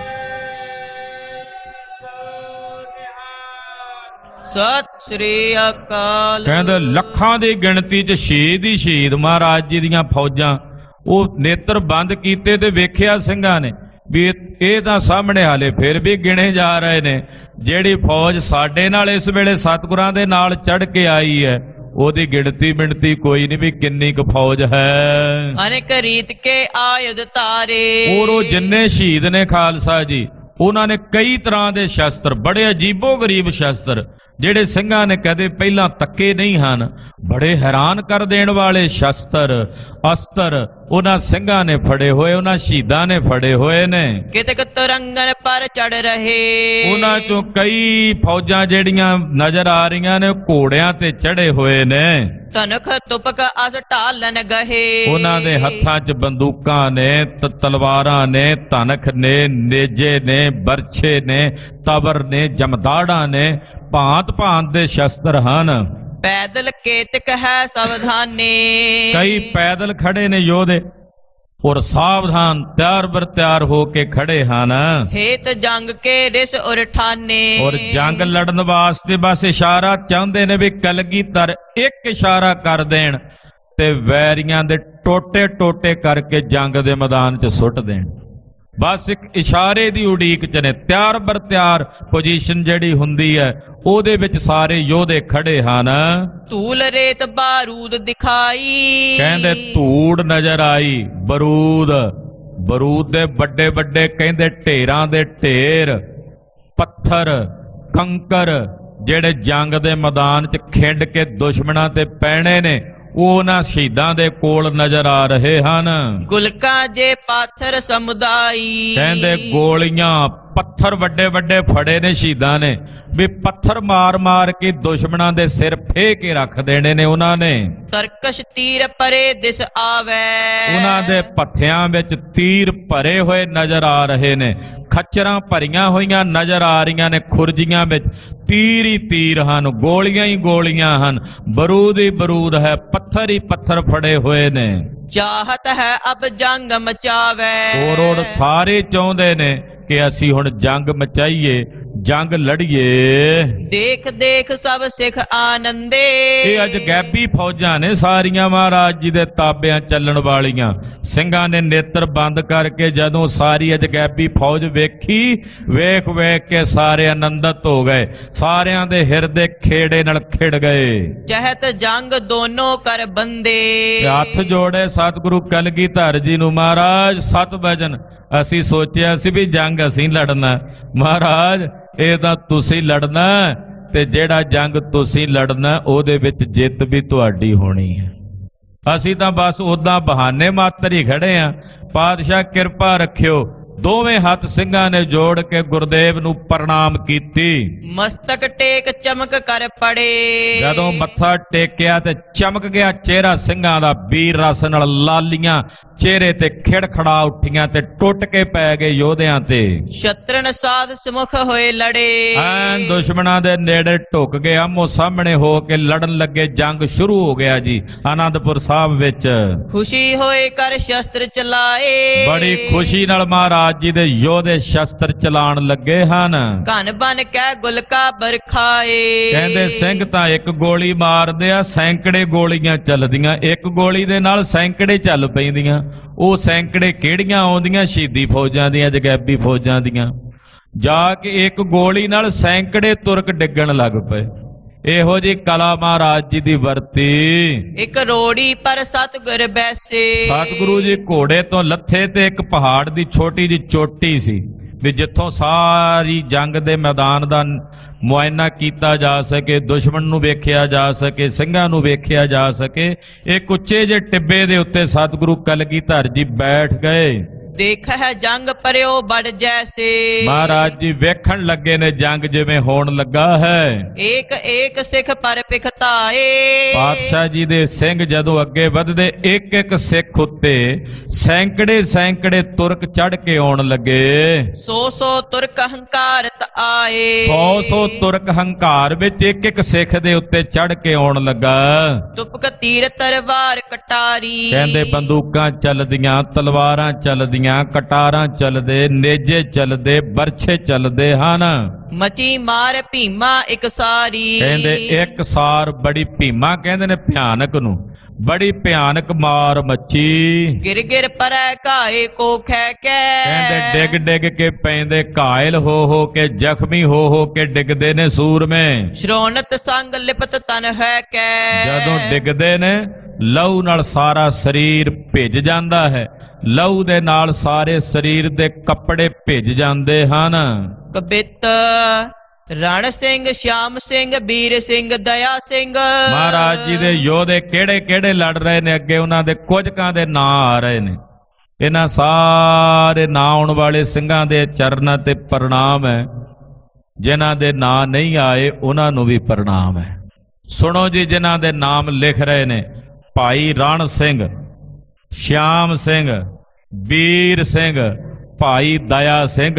ਸਤਿ ਸ੍ਰੀ ਅਕਾਲ। ਕਹਿੰਦੇ ਲੱਖਾਂ ਦੀ ਗਿਣਤੀ 'ਚ ਸ਼ਹੀਦ ਹੀ ਸ਼ਹੀਦ ਮਹਾਰਾਜ ਜੀ ਦੀਆਂ ਫੌਜਾਂ। ਉਹ ਨੇਤਰ ਬੰਦ ਕੀਤੇ ਤੇ ਵੇਖਿਆ ਸਿੰਘਾਂ ਨੇ ਵੀ ਇਹ ਤਾਂ ਸਾਹਮਣੇ ਹਾਲੇ ਫਿਰ ਵੀ ਗਿਣੇ ਜਾ ਰਹੇ ਨੇ। ਜਿਹੜੀ ਫੌਜ ਸਾਡੇ ਨਾਲ ਇਸ ਵੇਲੇ ਸਤਿਗੁਰਾਂ ਦੇ ਨਾਲ ਚੜ ਕੇ ਆਈ ਹੈ, ਉਹਦੀ ਗਿਣਤੀ ਮਿਣਤੀ ਕੋਈ ਨਹੀਂ ਵੀ ਕਿੰਨੀ ਕੁ ਫੌਜ ਹੈ। ਅਨੇਕ ਰੀਤ ਕੇ ਆਯੁਧ ਤਾਰੇ। ਉਹ ਜਿੰਨੇ ਸ਼ਹੀਦ ਨੇ ਖਾਲਸਾ ਜੀ, ਉਹਨਾਂ ਨੇ ਕਈ ਤਰ੍ਹਾਂ ਦੇ ਸ਼ਸਤਰ, ਬੜੇ ਅਜੀਬੋ ਗਰੀਬ ਸ਼ਸਤਰ, ਜਿਹੜੇ ਸਿੰਘਾਂ ਨੇ ਕਦੇ ਪਹਿਲਾਂ ਤੱਕੇ ਨਹੀਂ ਹਨ, ਬੜੇ ਹੈਰਾਨ ਕਰ ਦੇਣ ਵਾਲੇ ਸ਼ਸਤਰ ਅਸਤਰ ਉਹਨਾਂ ਸਿੰਘਾਂ ਨੇ ਫੜੇ ਹੋਏ, ਉਹਨਾਂ ਸ਼ਹੀਦਾਂ ਨੇ ਫੜੇ ਹੋਏ ਨੇ। ਕਿਤਕ ਤੁਰੰਗਨ ਪਰ ਚੜ ਰਹੇ, ਉਹਨਾਂ ਚੋਂ ਕਈ ਫੌਜਾਂ ਜਿਹੜੀਆਂ ਨਜ਼ਰ ਆ ਰਹੀਆਂ ਨੇ ਘੋੜਿਆਂ ਤੇ ਚੜੇ ਹੋਏ ਨੇ। ਤਨਖ ਤੁਪਕ ਅਸ ਢਾਲਨ ਗਹੇ, ਉਹਨਾਂ ਦੇ ਹੱਥਾਂ 'ਚ ਬੰਦੂਕਾਂ ਨੇ, ਤਲਵਾਰਾਂ ਨੇ, ਧਨਖ ਨੇ, ਨੇਜੇ ਨੇ, ਬਰਛੇ ਨੇ, ਤਬਰ ਨੇ, ਜਮਦਾੜਾਂ ਨੇ, ਭਾਂਤ ਭਾਂਤ ਦੇ ਸ਼ਸਤਰ ਹਨ। ਪੈਦਲ ਕੇਤਕ ਹੈ ਸਾਵਧਾਨੇ, ਕਈ ਪੈਦਲ ਖੜੇ ਨੇ ਯੋਧੇ, ਔਰ ਸਾਵਧਾਨ ਤਿਆਰ ਬਰ ਤਿਆਰ ਹੋ ਕੇ ਖੜੇ ਹਨ। ਹੇਤ ਜੰਗ ਕੇ ਰਿਸ ਉਰ ਠਾਨੇ, ਔਰ ਜੰਗ ਲੜਨ ਵਾਸਤੇ ਬਸ ਇਸ਼ਾਰਾ ਚਾਹੁੰਦੇ ਨੇ ਵੀ ਕਲਗੀਧਰ ਇੱਕ ਇਸ਼ਾਰਾ ਕਰ ਦੇਣ ਤੇ ਵੈਰੀਆਂ ਦੇ ਟੋਟੇ ਟੋਟੇ ਕਰਕੇ ਜੰਗ ਦੇ ਮੈਦਾਨ 'ਚ ਸੁੱਟ ਦੇਣ। ਬਸ ਇੱਕ ਇਸ਼ਾਰੇ ਦੀ ਉਡੀਕ 'ਚ ਨੇ, ਤਿਆਰ ਬਰ ਤਿਆਰ ਪੋਜੀਸ਼ਨ ਜਿਹੜੀ ਹੁੰਦੀ ਹੈ ਉਹਦੇ ਵਿੱਚ ਸਾਰੇ ਯੋਧੇ ਖੜੇ ਹਨ। ਧੂਲ ਰੇਤ ਬਾਰੂਦ ਦਿਖਾਈ, ਕਹਿੰਦੇ ਧੂੜ ਨਜ਼ਰ ਆਈ, ਬਰੂਦ, ਬਰੂਦ ਦੇ ਵੱਡੇ ਵੱਡੇ ਕਹਿੰਦੇ ਢੇਰਾਂ ਦੇ ਢੇਰ, ਪੱਥਰ ਕੰਕਰ ਜਿਹੜੇ ਜੰਗ ਦੇ ਮੈਦਾਨ 'ਚ ਖਿੰਡ ਕੇ ਦੁਸ਼ਮਣਾਂ ਤੇ ਪੈਣੇ ਨੇ, ਉਹ ਉਹਨਾਂ ਸ਼ਹੀਦਾਂ ਦੇ ਕੋਲ ਨਜ਼ਰ ਆ ਰਹੇ ਹਨ। ਗੁਲਕਾਂ ਜੇ ਪਾਥਰ ਸਮੁਦਾਈ, ਕਹਿੰਦੇ ਗੋਲੀਆਂ ਪੱਥਰ ਵੱਡੇ ਵੱਡੇ ਫੜੇ ਨੇ ਸ਼ਹੀਦਾਂ ਨੇ, ਵੀ ਪੱਥਰ ਮਾਰ ਮਾਰ ਕੇ ਦੁਸ਼ਮਣਾਂ ਦੇ ਸਿਰ ਫੇ ਕੇ ਰੱਖ ਦੇਣੇ ਨੇ ਉਹਨਾਂ ਨੇ। ਤਰਕਸ਼ ਤੀਰ ਪਰੇ ਦਿਸ ਆਵੈ, ਉਹਨਾਂ ਦੇ ਪੱਥਿਆਂ ਵਿੱਚ ਤੀਰ ਭਰੇ ਹੋਏ ਨਜ਼ਰ ਆ ਰਹੇ ਨੇ, ਖੱਚਰਾਂ ਭਰੀਆਂ ਹੋਈਆਂ ਨਜ਼ਰ ਆ ਰਹੀਆਂ ਨੇ, ਖੁਰਜੀਆਂ ਵਿੱਚ ਤੀਰ ਹੀ ਤੀਰ ਹਨ, ਗੋਲੀਆਂ ਹੀ ਗੋਲੀਆਂ ਹਨ, ਬਰੂਦ ਹੀ ਬਰੂਦ ਹੈ, ਪੱਥਰ ਹੀ ਪੱਥਰ ਫੜੇ ਹੋਏ ਨੇ। ਚਾਹਤ ਹੈ ਅਬ ਜੰਗ ਮਚਾਵੈ, ਔਰ ਸਾਰੇ ਚਾਹੁੰਦੇ ਨੇ ਕਿ ਅਸੀਂ ਹੁਣ ਜੰਗ ਮਚਾਈਏ, ਜੰਗ ਲੜੀਏ। ਦੇਖ ਦੇਖ ਸਭ ਸਿੱਖ ਆਨੰਦੇ, ਇਹ ਅੱਜ ਗੈਬੀ ਫੌਜਾਂ ਨੇ ਸਾਰੀਆਂ ਮਹਾਰਾਜ ਜੀ ਦੇ ਤਾਬਿਆਂ ਚੱਲਣ ਵਾਲੀਆਂ। ਸਿੰਘਾਂ ਨੇ ਨੇਤਰ ਬੰਦ ਕਰਕੇ ਜਦੋਂ ਸਾਰੀ ਅੱਜ ਗੈਬੀ ਫੌਜ ਵੇਖੀ, ਵੇਖ ਵੇਖ ਕੇ ਸਾਰੇ ਆਨੰਦਿਤ ਹੋ ਗਏ, ਸਾਰਿਆਂ ਦੇ ਹਿਰਦੇ ਖੇੜੇ ਨਾਲ ਖਿੜ ਗਏ। ਚਹਿਤ ਜੰਗ ਦੋਨੋਂ ਕਰ ਬੰਦੇ, ਹੱਥ ਜੋੜੇ ਸਤਿਗੁਰੂ ਕਲਗੀਧਰ ਜੀ ਨੂੰ, ਮਹਾਰਾਜ ਸਤ ਵਚਨ ਅਸੀਂ ਸੋਚਿਆ ਸੀ ਵੀ ਜੰਗ ਅਸੀਂ ਲੜਨਾ, ਮਹਾਰਾਜ ਇਹ ਤਾਂ ਤੁਸੀਂ ਲੜਨਾ, ਤੇ ਜਿਹੜਾ ਜੰਗ ਤੁਸੀਂ ਲੜਨਾ ਉਹਦੇ ਵਿੱਚ ਜਿੱਤ ਵੀ ਤੁਹਾਡੀ ਹੋਣੀ ਹੈ। ਅਸੀਂ ਤਾਂ ਬਸ ਉਦਾਂ ਬਹਾਨੇ ਮਾਤਰ ਹੀ ਖੜੇ ਆਂ। ਪਾਤਸ਼ਾਹ ਕਿਰਪਾ ਰੱਖਿਓ। ਦੋਵੇਂ ਹੱਥ ਸਿੰਘਾਂ ਨੇ ਜੋੜ ਕੇ ਗੁਰਦੇਵ ਨੂੰ ਪ੍ਰਣਾਮ ਕੀਤੀ। ਮਸਤਕ ਟੇਕ ਚਮਕ ਕਰ ਪੜੇ, ਜਦੋਂ ਮੱਥਾ ਟੇਕਿਆ ਤੇ ਚਮਕ ਗਿਆ ਚਿਹਰਾ ਸਿੰਘਾਂ ਦਾ, ਵੀਰ ਰਸ ਨਾਲ ਲਾਲੀਆਂ ਚਿਹਰੇ ਤੇ ਖਿੜਖੜਾ ਉੱਠੀਆਂ ਤੇ ਟੁੱਟ ਕੇ ਪੈ ਗਏ ਯੋਧਿਆਂ ਤੇ। ਸ਼ਤਰਨ ਸਾਧ ਸਮੁਖ ਹੋਏ ਲੜੇ, ਐਨ ਦੁਸ਼ਮਣਾਂ ਦੇ ਨੇੜੇ ਢੁੱਕ ਗਏ, ਆਮੋ ਸਾਹਮਣੇ ਹੋ ਕੇ ਲੜਨ ਲੱਗੇ। ਜੰਗ ਸ਼ੁਰੂ ਹੋ ਗਿਆ ਜੀ ਆਨੰਦਪੁਰ ਸਾਹਿਬ ਵਿੱਚ। ਖੁਸ਼ੀ ਹੋਏ ਕਰ ਸ਼ਸਤਰ ਚਲਾਏ, ਬੜੀ ਖੁਸ਼ੀ ਨਾਲ ਮਹਾਰਾਜ ਜੀ ਦੇ ਯੋਧੇ ਸ਼ਸਤਰ ਚਲਾਣ ਲੱਗੇ ਹਨ। ਘਨ ਬਨ ਕਹਿ ਗੁਲਕਾ ਬਰਖਾਏ, ਕਹਿੰਦੇ ਸਿੰਘ ਤਾਂ ਇੱਕ ਗੋਲੀ ਮਾਰਦੇ ਆ, ਸੈਂਕੜੇ ਗੋਲੀਆਂ ਚੱਲਦੀਆਂ, ਇੱਕ ਗੋਲੀ ਦੇ ਨਾਲ ਸੈਂਕੜੇ ਚੱਲ ਪੈਂਦੀਆਂ। ਉਹ ਸੈਂਕੜੇ ਕਿਹੜੀਆਂ ਆਉਂਦੀਆਂ? ਸ਼ਹੀਦੀ ਫੌਜਾਂ ਦੀਆਂ, ਜਗੈਬੀ ਫੌਜਾਂ ਦੀਆਂ। ਜਾ ਕੇ ਇੱਕ ਗੋਲੀ ਨਾਲ ਸੈਂਕੜੇ ਤੁਰਕ ਡਿੱਗਣ ਲੱਗ ਪਏ। ਇਹੋ ਜੀ ਕਲਾ ਮਹਾਰਾਜ ਜੀ ਦੀ ਵਰਤੀ। ਇੱਕ ਰੋੜੀ ਪਰ ਸਤਿਗੁਰ ਬੈਸੇ, ਸਤਿਗੁਰੂ ਜੀ ਘੋੜੇ ਤੋਂ ਲੱਥੇ ਤੇ ਇੱਕ ਪਹਾੜ ਦੀ ਛੋਟੀ ਜਿਹੀ ਚੋਟੀ ਸੀ, ਵੀ ਜਿੱਥੋਂ ਸਾਰੀ ਜੰਗ ਦੇ ਮੈਦਾਨ ਦਾ ਮੁਆਇਨਾ ਕੀਤਾ ਜਾ ਸਕੇ, ਦੁਸ਼ਮਣ ਨੂੰ ਵੇਖਿਆ ਜਾ ਸਕੇ, ਸਿੰਘਾਂ ਨੂੰ ਵੇਖਿਆ ਜਾ ਸਕੇ। ਇੱਕ ਉੱਚੇ ਜਿਹੇ ਟਿੱਬੇ ਦੇ ਉੱਤੇ ਸਤਿਗੁਰੂ ਕਲਗੀਧਰ ਜੀ ਬੈਠ ਗਏ। ਦੇਖ ਹੈ ਜੰਗ ਪਰਿਓ ਬੜ ਜੈਸੇ, ਮਹਾਰਾਜ ਜੀ ਵੇਖਣ ਲੱਗੇ ਨੇ ਜੰਗ ਜਿਵੇਂ ਹੋਣ ਲੱਗਾ ਹੈ। ਏਕ ਏਕ ਸਿੱਖ ਪਰ ਪਿਖਤਾਏ, ਪਾਤਸ਼ਾਹ ਜੀ ਦੇ ਸਿੰਘ ਜਦੋਂ ਅੱਗੇ ਵਧਦੇ, ਇੱਕ ਇੱਕ ਸਿੱਖ ਉੱਤੇ ਸੈਂਕੜੇ ਸੈਂਕੜੇ ਤੁਰਕ ਚੜ ਕੇ ਆਉਣ ਲੱਗੇ। ਸੋ ਸੋ ਤੁਰਕ ਹੰਕਾਰਤ ਆਏ, ਸੌ ਸੌ ਤੁਰਕ ਹੰਕਾਰ ਵਿੱਚ ਇੱਕ ਇੱਕ ਸਿੱਖ ਦੇ ਉੱਤੇ ਚੜ ਕੇ ਆਉਣ ਲੱਗਾ। ਤੁਪਕ ਤੀਰ ਤਰਵਾਰ ਕਟਾਰੀ, ਕਹਿੰਦੇ ਬੰਦੂਕਾਂ ਚੱਲਦੀਆਂ, ਤਲਵਾਰਾਂ ਚੱਲਦੀਆਂ, ਕਟਾਰਾਂ ਚੱਲਦੇ, ਨੇਜੇ ਚੱਲਦੇ, ਬਰਛੇ ਚੱਲਦੇ ਹਨ। ਮਚੀ ਮਾਰ ਭੀਮਾ ਇੱਕ ਸਾਰੀ, ਕਹਿੰਦੇ ਇੱਕ ਸਾਰ ਬੜੀ ਭੀਮਾ ਕਹਿੰਦੇ ਨੇ ਭਿਆਨਕ ਨੂੰ, ਬੜੀ ਭਿਆਨਕ ਮਾਰ ਮੱਚੀ। ਗਿਰ ਗਿਰ ਪਰੈ ਘਾਏ ਕੋ ਖੈ ਕੈ, ਕਹਿੰਦੇ ਡਿੱਗ ਡਿੱਗ ਕੇ ਪੈਂਦੇ, ਘਾਇਲ ਹੋ ਕੇ, ਜ਼ਖਮੀ ਹੋ ਕੇ ਡਿੱਗਦੇ ਨੇ ਸੂਰਮੇ। ਸ਼੍ਰੋਣਤ ਸੰਗ ਲਿਪਤ ਤਨ ਹੈ ਕੈ, ਜਦੋਂ ਡਿੱਗਦੇ ਨੇ ਲਹੂ ਨਾਲ ਸਾਰਾ ਸਰੀਰ ਭਿੱਜ ਜਾਂਦਾ ਹੈ, ਲਹੂ ਦੇ ਨਾਲ ਸਾਰੇ ਸਰੀਰ ਦੇ ਕੱਪੜੇ ਭਿੱਜ ਜਾਂਦੇ ਹਨ। ਕਬਿੱਤ ਰਣ ਸਿੰਘ, ਸ਼ਿਆਮ ਸਿੰਘ, ਵੀਰ ਸਿੰਘ, ਦਇਆ ਸਿੰਘ। ਮਹਾਰਾਜ ਜੀ ਦੇ ਯੋਧੇ ਕਿਹੜੇ ਕਿਹੜੇ ਲੜ ਰਹੇ ਨੇ, ਅੱਗੇ ਉਹਨਾਂ ਦੇ ਕੁਝਕਾਂ ਦੇ ਨਾਂ ਆ ਰਹੇ ਨੇ। ਇਹਨਾਂ ਸਾਰੇ ਨਾਂ ਆਉਣ ਵਾਲੇ ਸਿੰਘਾਂ ਦੇ ਚਰਨਾਂ ਤੇ ਪ੍ਰਣਾਮ ਹੈ। ਜਿਨ੍ਹਾਂ ਦੇ ਨਾਂ ਨਹੀਂ ਆਏ ਉਹਨਾਂ ਨੂੰ ਵੀ ਪ੍ਰਣਾਮ ਹੈ। ਸੁਣੋ ਜੀ, ਜਿਨ੍ਹਾਂ ਦੇ ਨਾਮ ਲਿਖ ਰਹੇ ਨੇ, ਭਾਈ ਰਣ ਸਿੰਘ, ਸ਼ਿਆਮ ਸਿੰਘ, ਵੀਰ ਸਿੰਘ, ਭਾਈ ਦਇਆ ਸਿੰਘ।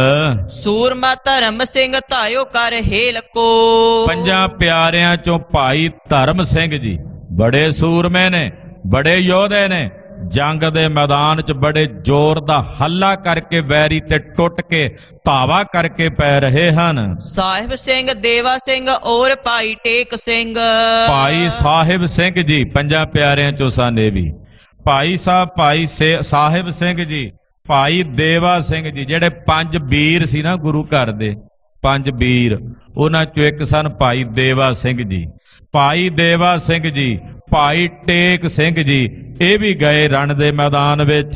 ਸੂਰਮਾ ਧਰਮ ਸਿੰਘ, ਧਾਇਓ ਕਰ ਹੇਲ ਕੋ। ਪੰਜਾਂ ਪਿਆਰਿਆਂ ਚੋਂ ਭਾਈ ਧਰਮ ਸਿੰਘ ਜੀ ਬੜੇ ਸੂਰਮੇ ਨੇ, ਬੜੇ ਯੋਧੇ ਨੇ। ਜੰਗ ਦੇ ਮੈਦਾਨ 'ਚ ਬੜੇ ਜ਼ੋਰ ਦਾ ਹੱਲਾ ਕਰਕੇ ਵੈਰੀ ਤੇ ਟੁੱਟ ਕੇ ਧਾਵਾ ਕਰਕੇ ਪੈ ਰਹੇ ਹਨ। ਸਾਹਿਬ ਸਿੰਘ, ਦੇਵਾ ਸਿੰਘ ਔਰ ਭਾਈ ਟੇਕ ਸਿੰਘ। ਭਾਈ ਸਾਹਿਬ ਸਿੰਘ ਜੀ ਪੰਜਾਂ ਪਿਆਰਿਆਂ ਚੋਂ ਸਾਨੇ ਵੀ। ਭਾਈ ਸਾਹਿਬ, ਭਾਈ ਸਾਹਿਬ ਸਿੰਘ ਜੀ, ਭਾਈ ਦੇਵਾ ਸਿੰਘ ਜੀ, ਜਿਹੜੇ ਪੰਜ ਵੀਰ ਸੀ ਨਾ ਗੁਰੂ ਘਰ ਦੇ, ਪੰਜ ਵੀਰ, ਉਹਨਾਂ ਚੋਂ ਇੱਕ ਸਨ ਭਾਈ ਦੇਵਾ ਸਿੰਘ ਜੀ। ਭਾਈ ਦੇਵਾ ਸਿੰਘ ਜੀ, ਭਾਈ ਟੇਕ ਸਿੰਘ ਜੀ, ਇਹ ਵੀ ਗਏ ਰਣ ਦੇ ਮੈਦਾਨ ਵਿੱਚ।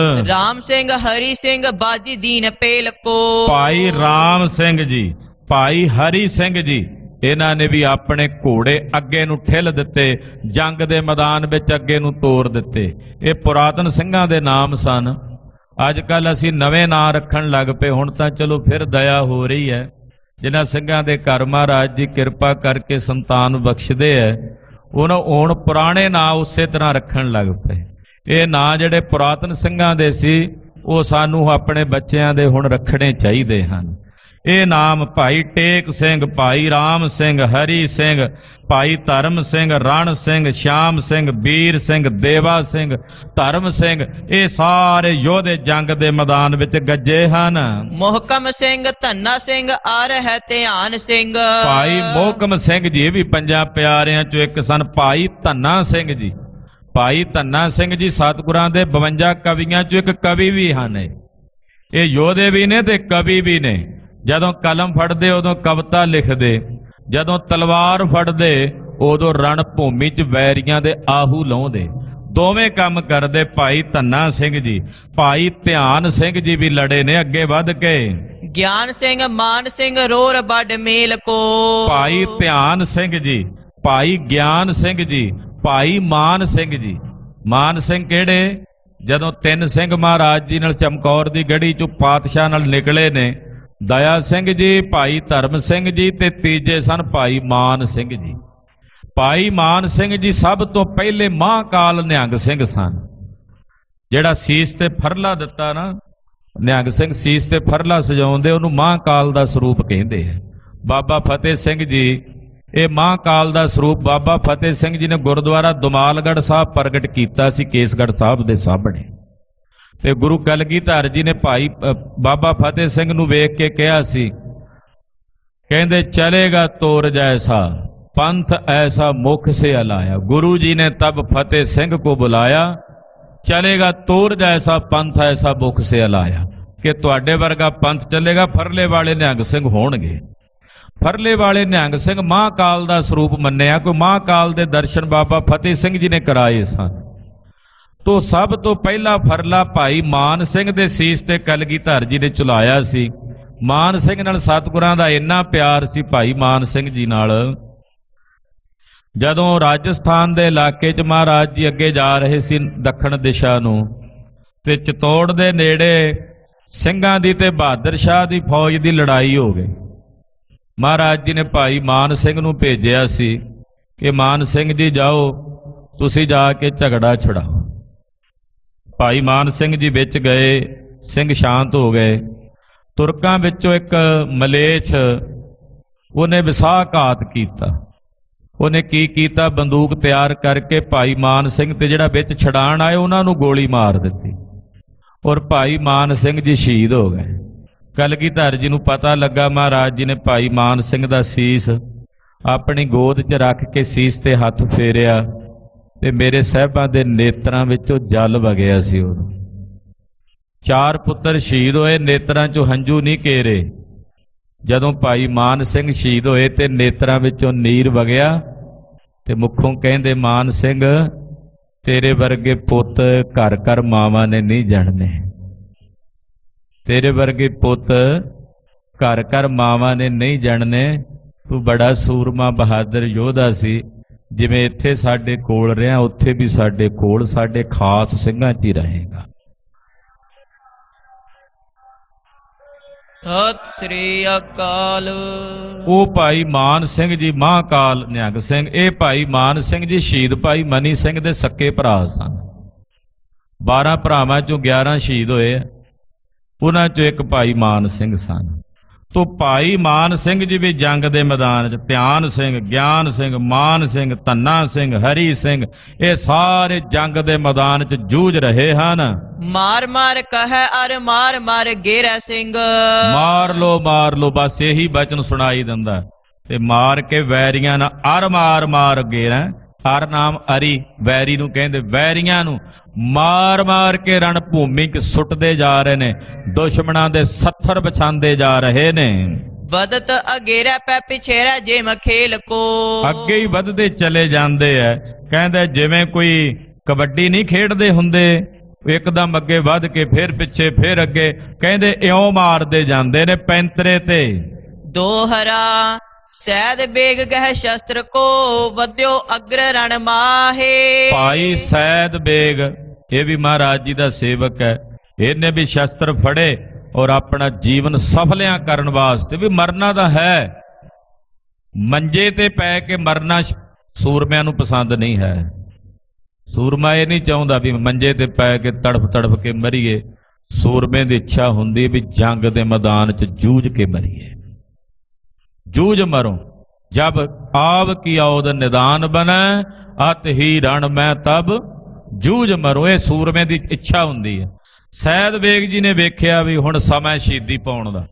ਰਾਮ ਸਿੰਘ, ਹਰੀ ਸਿੰਘ, ਬਾਜੀ ਦੀਨ ਪੇਲ ਕੋ। ਭਾਈ ਰਾਮ ਸਿੰਘ ਜੀ, ਭਾਈ ਹਰੀ ਸਿੰਘ ਜੀ, ਇਹਨਾਂ ਨੇ ਵੀ ਆਪਣੇ ਘੋੜੇ ਅੱਗੇ ਨੂੰ ਠਿੱਲ ਦਿੱਤੇ, ਜੰਗ ਦੇ ਮੈਦਾਨ ਵਿੱਚ ਅੱਗੇ ਨੂੰ ਤੋਰ ਦਿੱਤੇ। ਇਹ ਪੁਰਾਤਨ ਸਿੰਘਾਂ ਦੇ ਨਾਮ ਸਨ। ਅੱਜ ਕੱਲ ਅਸੀਂ ਨਵੇਂ ਨਾਂ ਰੱਖਣ ਲੱਗ ਪਏ। ਹੁਣ ਤਾਂ ਚਲੋ ਫਿਰ ਦਇਆ ਹੋ ਰਹੀ ਹੈ, ਜਿਨ੍ਹਾਂ ਸਿੰਘਾਂ ਦੇ ਘਰ ਮਹਾਰਾਜ ਜੀ ਕਿਰਪਾ ਕਰਕੇ ਸੰਤਾਨ ਬਖਸ਼ਦੇ ਹੈ, ਉਹਨਾਂ ਹੁਣ ਪੁਰਾਣੇ ਨਾਂ ਉਸੇ ਤਰ੍ਹਾਂ ਰੱਖਣ ਲੱਗ ਪਏ। ਇਹ ਨਾਂ ਜਿਹੜੇ ਪੁਰਾਤਨ ਸਿੰਘਾਂ ਦੇ ਸੀ, ਉਹ ਸਾਨੂੰ ਆਪਣੇ ਬੱਚਿਆਂ ਦੇ ਹੁਣ ਰੱਖਣੇ ਚਾਹੀਦੇ ਹਨ। ਇਹ ਨਾਮ ਭਾਈ ਟੇਕ ਸਿੰਘ, ਭਾਈ ਰਾਮ ਸਿੰਘ, ਹਰੀ ਸਿੰਘ, ਭਾਈ ਧਰਮ ਸਿੰਘ, ਰਣ ਸਿੰਘ, ਸ਼ਿਆਮ ਸਿੰਘ, ਵੀਰ ਸਿੰਘ, ਦੇਵਾ ਸਿੰਘ, ਧਰਮ ਸਿੰਘ, ਇਹ ਸਾਰੇ ਯੋਧੇ ਜੰਗ ਦੇ ਮੈਦਾਨ ਵਿੱਚ ਗੱਜੇ ਹਨ। ਮੋਹਕਮ ਸਿੰਘ, ਧੰਨਾ ਸਿੰਘ, ਆਰ ਹੈ ਧਿਆਨ ਸਿੰਘ। ਭਾਈ ਮੋਹਕਮ ਸਿੰਘ ਜੀ, ਇਹ ਵੀ ਪੰਜਾਂ ਪਿਆਰਿਆਂ ਚੋਂ ਇੱਕ ਸਨ। ਭਾਈ ਧੰਨਾ ਸਿੰਘ ਜੀ, ਭਾਈ ਧੰਨਾ ਸਿੰਘ ਜੀ ਸਤਿਗੁਰਾਂ ਦੇ 52 ਕਵੀਆਂ ਚੋਂ ਇੱਕ ਕਵੀ ਵੀ ਹਨ। ਇਹ ਯੋਧੇ ਵੀ ਨੇ ਤੇ ਕਵੀ ਵੀ ਨੇ। ਜਦੋਂ ਕਲਮ ਫੜਦੇ ਉਦੋਂ ਕਵਿਤਾ ਲਿਖਦੇ, ਜਦੋਂ ਤਲਵਾਰ ਫੜਦੇ ਉਦੋਂ ਰਣ ਭੂਮੀ 'ਚ ਵੈਰੀਆਂ ਦੇ ਆਹੂ ਲਾਉਂਦੇ। ਦੋਵੇਂ ਕੰਮ ਕਰਦੇ ਭਾਈ ਧੰਨਾ ਸਿੰਘ ਜੀ। ਭਾਈ ਧਿਆਨ ਸਿੰਘ ਜੀ ਵੀ ਲੜੇ ਨੇ ਅੱਗੇ ਵੱਧ ਕੇ। ਗਿਆਨ ਸਿੰਘ, ਮਾਨ ਸਿੰਘ, ਰੋਰ ਵੱਡ ਮੇਲ ਕੋ। ਭਾਈ ਧਿਆਨ ਸਿੰਘ ਜੀ, ਭਾਈ ਗਿਆਨ ਸਿੰਘ ਜੀ, ਭਾਈ ਮਾਨ ਸਿੰਘ ਜੀ। ਮਾਨ ਸਿੰਘ ਕਿਹੜੇ? ਜਦੋਂ ਤਿੰਨ ਸਿੰਘ ਮਹਾਰਾਜ ਜੀ ਨਾਲ ਚਮਕੌਰ ਦੀ ਗੜੀ 'ਚੋਂ ਪਾਤਸ਼ਾਹ ਨਾਲ ਨਿਕਲੇ ਨੇ, ਦਇਆ ਸਿੰਘ ਜੀ, ਭਾਈ ਧਰਮ ਸਿੰਘ ਜੀ ਤੇ ਤੀਜੇ ਸਨ ਭਾਈ ਮਾਨ ਸਿੰਘ ਜੀ। ਭਾਈ ਮਾਨ ਸਿੰਘ ਜੀ ਸਭ ਤੋਂ ਪਹਿਲੇ ਮਹਾਂਕਾਲ ਨਿਹੰਗ ਸਿੰਘ ਸਨ। ਜਿਹੜਾ ਸੀਸ ਤੇ ਫਰਲਾ ਦਿੱਤਾ ਨਾ, ਨਿਹੰਗ ਸਿੰਘ ਸੀਸ ਤੇ ਫਰਲਾ ਸਜਾਉਂਦੇ, ਉਹਨੂੰ ਮਹਾਂਕਾਲ ਦਾ ਸਰੂਪ ਕਹਿੰਦੇ ਆ। ਬਾਬਾ ਫਤਿਹ ਸਿੰਘ ਜੀ, ਇਹ ਮਹਾਂਕਾਲ ਦਾ ਸਰੂਪ ਬਾਬਾ ਫਤਿਹ ਸਿੰਘ ਜੀ ਨੇ ਗੁਰਦੁਆਰਾ ਦੁਮਾਲਗੜ੍ਹ ਸਾਹਿਬ ਪ੍ਰਗਟ ਕੀਤਾ ਸੀ, ਕੇਸਗੜ੍ਹ ਸਾਹਿਬ ਦੇ ਸਾਹਮਣੇ। ਤੇ ਗੁਰੂ ਕਲਗੀਧਰ ਜੀ ਨੇ ਭਾਈ ਬਾਬਾ ਫਤਿਹ ਸਿੰਘ ਨੂੰ ਵੇਖ ਕੇ ਕਿਹਾ ਸੀ, ਕਹਿੰਦੇ ਚਲੇਗਾ ਤੋਰ ਜੈਸਾ पंथ ऐसा मुख से अलाया। गुरु जी ने तब फतेह सिंह को बुलाया, चलेगा तोर जैसा पंथ ऐसा मुख से अलाया, कि तुहाडे वर्गा पंथ चलेगा, फरले वाले निहंग सिंह होणगे। फरले वाले निहंग सिंह महाकाल दा स्वरूप मन्निया, कोई महाकाल दे दर्शन बाबा फतेह सिंह जी ने कराए सन। तो सब तो पहला फरला भाई मान सिंह दे सीस ते कलगीधर जी ने चलाया सी। मान सिंह नाल सतगुरां दा इन्ना प्यार सी भाई मान सिंह जी नाल। जदों राजस्थान दे इलाके च महाराज जी अगे जा रहे सी दक्षिण दिशा नूं, ते चित्तौड़ दे नेड़े ਸਿੰਘਾਂ ਦੀ ਤੇ ਬਹਾਦਰ ਸ਼ਾਹ ਦੀ फौज ਦੀ लड़ाई हो गई। महाराज जी ने भाई मान सिंह नूं भेजिया सी कि मान सिंह जी जाओ, तुसीं जाके झगड़ा छुड़ाओ। भाई मान सिंह जी विच गए, सिंह शांत हो गए। तुरकां विचों एक मलेछ उन्हें विसाघात कीता। उन्हें की कीता, बंदूक तैयार करके भाई मान सिंह ते जिहड़ा विच छड़ाण आए उन्हां नूं गोली मार दित्ती और भाई मान सिंह जी शहीद हो गए। कलगीधर जी नूं पता लगा, महाराज जी ने भाई मान सिंह दा सीस अपनी गोद च रख के सीस ते हथ फेरिया ते मेरे साहिबां दे नेत्रां विचों जल वगिया सी। उदों 4 पुत्तर शहीद होए, नेत्रां चों हंझू नहीं घेरे। जदों भाई मान सिंह शहीद होए ते नेत्रां विचों नीर वगिया ते मुखों कहंदे मान सिंह ਤੇਰੇ ਵਰਗੇ ਪੁੱਤ ਘਰ ਘਰ ਮਾਵਾਂ ਨੇ ਨਹੀਂ ਜਣਨੇ। ਤੇਰੇ ਵਰਗੇ ਪੁੱਤ ਘਰ ਘਰ ਮਾਵਾਂ ਨੇ ਨਹੀਂ ਜਣਨੇ। ਤੂੰ ਬੜਾ ਸੂਰਮਾ ਬਹਾਦਰ ਯੋਧਾ ਸੀ। ਜਿਵੇਂ ਇੱਥੇ ਸਾਡੇ ਕੋਲ ਰਿਹਾ, ਉੱਥੇ ਵੀ ਸਾਡੇ ਕੋਲ ਸਾਡੇ ਖਾਸ ਸਿੰਘਾਂ 'ਚ ਹੀ ਰਹੇਗਾ। ਸਤਿ ਸ੍ਰੀ ਅਕਾਲ। ਉਹ ਭਾਈ ਮਾਨ ਸਿੰਘ ਜੀ ਮਹਾਂਕਾਲ ਨਿਹੰਗ ਸਿੰਘ, ਇਹ ਭਾਈ ਮਾਨ ਸਿੰਘ ਜੀ ਸ਼ਹੀਦ ਭਾਈ ਮਨੀ ਸਿੰਘ ਦੇ ਸੱਕੇ ਭਰਾ ਸਨ। 12 ਭਰਾਵਾਂ ਚੋਂ 11 ਸ਼ਹੀਦ ਹੋਏ, ਉਹਨਾਂ ਚੋਂ ਇੱਕ ਭਾਈ ਮਾਨ ਸਿੰਘ ਸਨ। ਤੋ ਭਾਈ ਮਾਨ ਸਿੰਘ ਜੀ ਵੀ ਜੰਗ ਦੇ ਮੈਦਾਨ 'ਚ, ਧਿਆਨ ਸਿੰਘ, ਗਿਆਨ ਸਿੰਘ, ਮਾਨ ਸਿੰਘ, ਧੰਨਾ ਸਿੰਘ, ਹਰੀ ਸਿੰਘ, ਇਹ ਸਾਰੇ ਜੰਗ ਦੇ ਮੈਦਾਨ 'ਚ ਜੂਝ ਰਹੇ ਹਨ। ਮਾਰ ਮਾਰ ਕਹੈ ਅਰ ਮਾਰ ਮਾਰ ਗੇਰੈ ਸਿੰਘ। ਮਾਰ ਲੋ ਬਸ ਇਹੀ ਬਚਨ ਸੁਣਾਈ ਦਿੰਦਾ। ਤੇ ਮਾਰ ਕੇ ਵੈਰੀਆਂ ਨਾਲ ਅਰ ਮਾਰ ਮਾਰ ਗੇਰੈ, ਹਰ ਨਾਮ ਅਰੀ ਵੈਰੀ ਨੂੰ ਕਹਿੰਦੇ। ਵੈਰੀਆਂ ਨੂੰ ਮਾਰ ਮਾਰ ਕੇ ਰਣ ਭੂਮੀ 'ਚ ਸੁੱਟਦੇ ਜਾ ਰਹੇ ਨੇ, ਦੁਸ਼ਮਣਾਂ ਦੇ ਸੱਥਰ ਵਿਛਾਉਂਦੇ ਜਾ ਰਹੇ ਨੇ। ਵਧਤ ਅਗੇਰਾ ਪੈ ਪਿਛੇਰਾ ਜੇ ਮਖੇਲ ਕੋ। ਅੱਗੇ ਹੀ ਵਧਦੇ ਚਲੇ ਜਾਂਦੇ ਐ। ਕਹਿੰਦੇ ਜਿਵੇਂ ਕੋਈ ਕਬੱਡੀ ਨਹੀਂ ਖੇਡਦੇ ਹੁੰਦੇ, ਇੱਕਦਮ ਅੱਗੇ ਵੱਧ ਕੇ ਫਿਰ ਪਿੱਛੇ ਫਿਰ ਅੱਗੇ, ਕਹਿੰਦੇ ਇਉਂ ਮਾਰਦੇ ਜਾਂਦੇ ਨੇ ਪੈਂਤਰੇ ਤੇ। ਦੋਹਰਾ ਸੈਦ ਬੇਗ ਗਹਿ ਸ਼ਸਤਰ ਕੋ, ਵਧਿਓ ਅਗਰ ਰਣ ਮਾਹੇ। ਭਾਈ ਸੈਦ ਬੇਗ ਇਹ ਵੀ ਮਹਾਰਾਜ ਜੀ ਦਾ ਸੇਵਕ ਹੈ। ਇਹਨੇ ਵੀ ਸ਼ਸਤਰ ਫੜੇ ਔਰ ਆਪਣਾ ਜੀਵਨ ਸਫਲਿਆਂ ਕਰਨ ਵਾਸਤੇ, ਵੀ ਮਰਨਾ ਤਾਂ ਹੈ, ਮੰਜੇ ਤੇ ਪੈ ਕੇ ਮਰਨਾ ਸੂਰਮਿਆਂ ਨੂੰ ਪਸੰਦ ਨਹੀਂ ਹੈ। ਸੂਰਮਾ ਇਹ ਨਹੀਂ ਚਾਹੁੰਦਾ ਵੀ ਮੰਜੇ ਤੇ ਪੈ ਕੇ ਤੜਫ ਤੜਫ ਕੇ ਮਰੀਏ। ਸੂਰਮੇ ਦੀ ਇੱਛਾ ਹੁੰਦੀ ਵੀ ਜੰਗ ਦੇ ਮੈਦਾਨ 'ਚ ਜੂਝ ਕੇ ਮਰੀਏ। जूझ मरो जब आव की औद निदान बने, अत ही रण में तब जूझ मरो। ये सूरमे की इच्छा हुंदी है। सैद बेग जी ने वेख्या भी हुण समय शहीदी पाउण दा।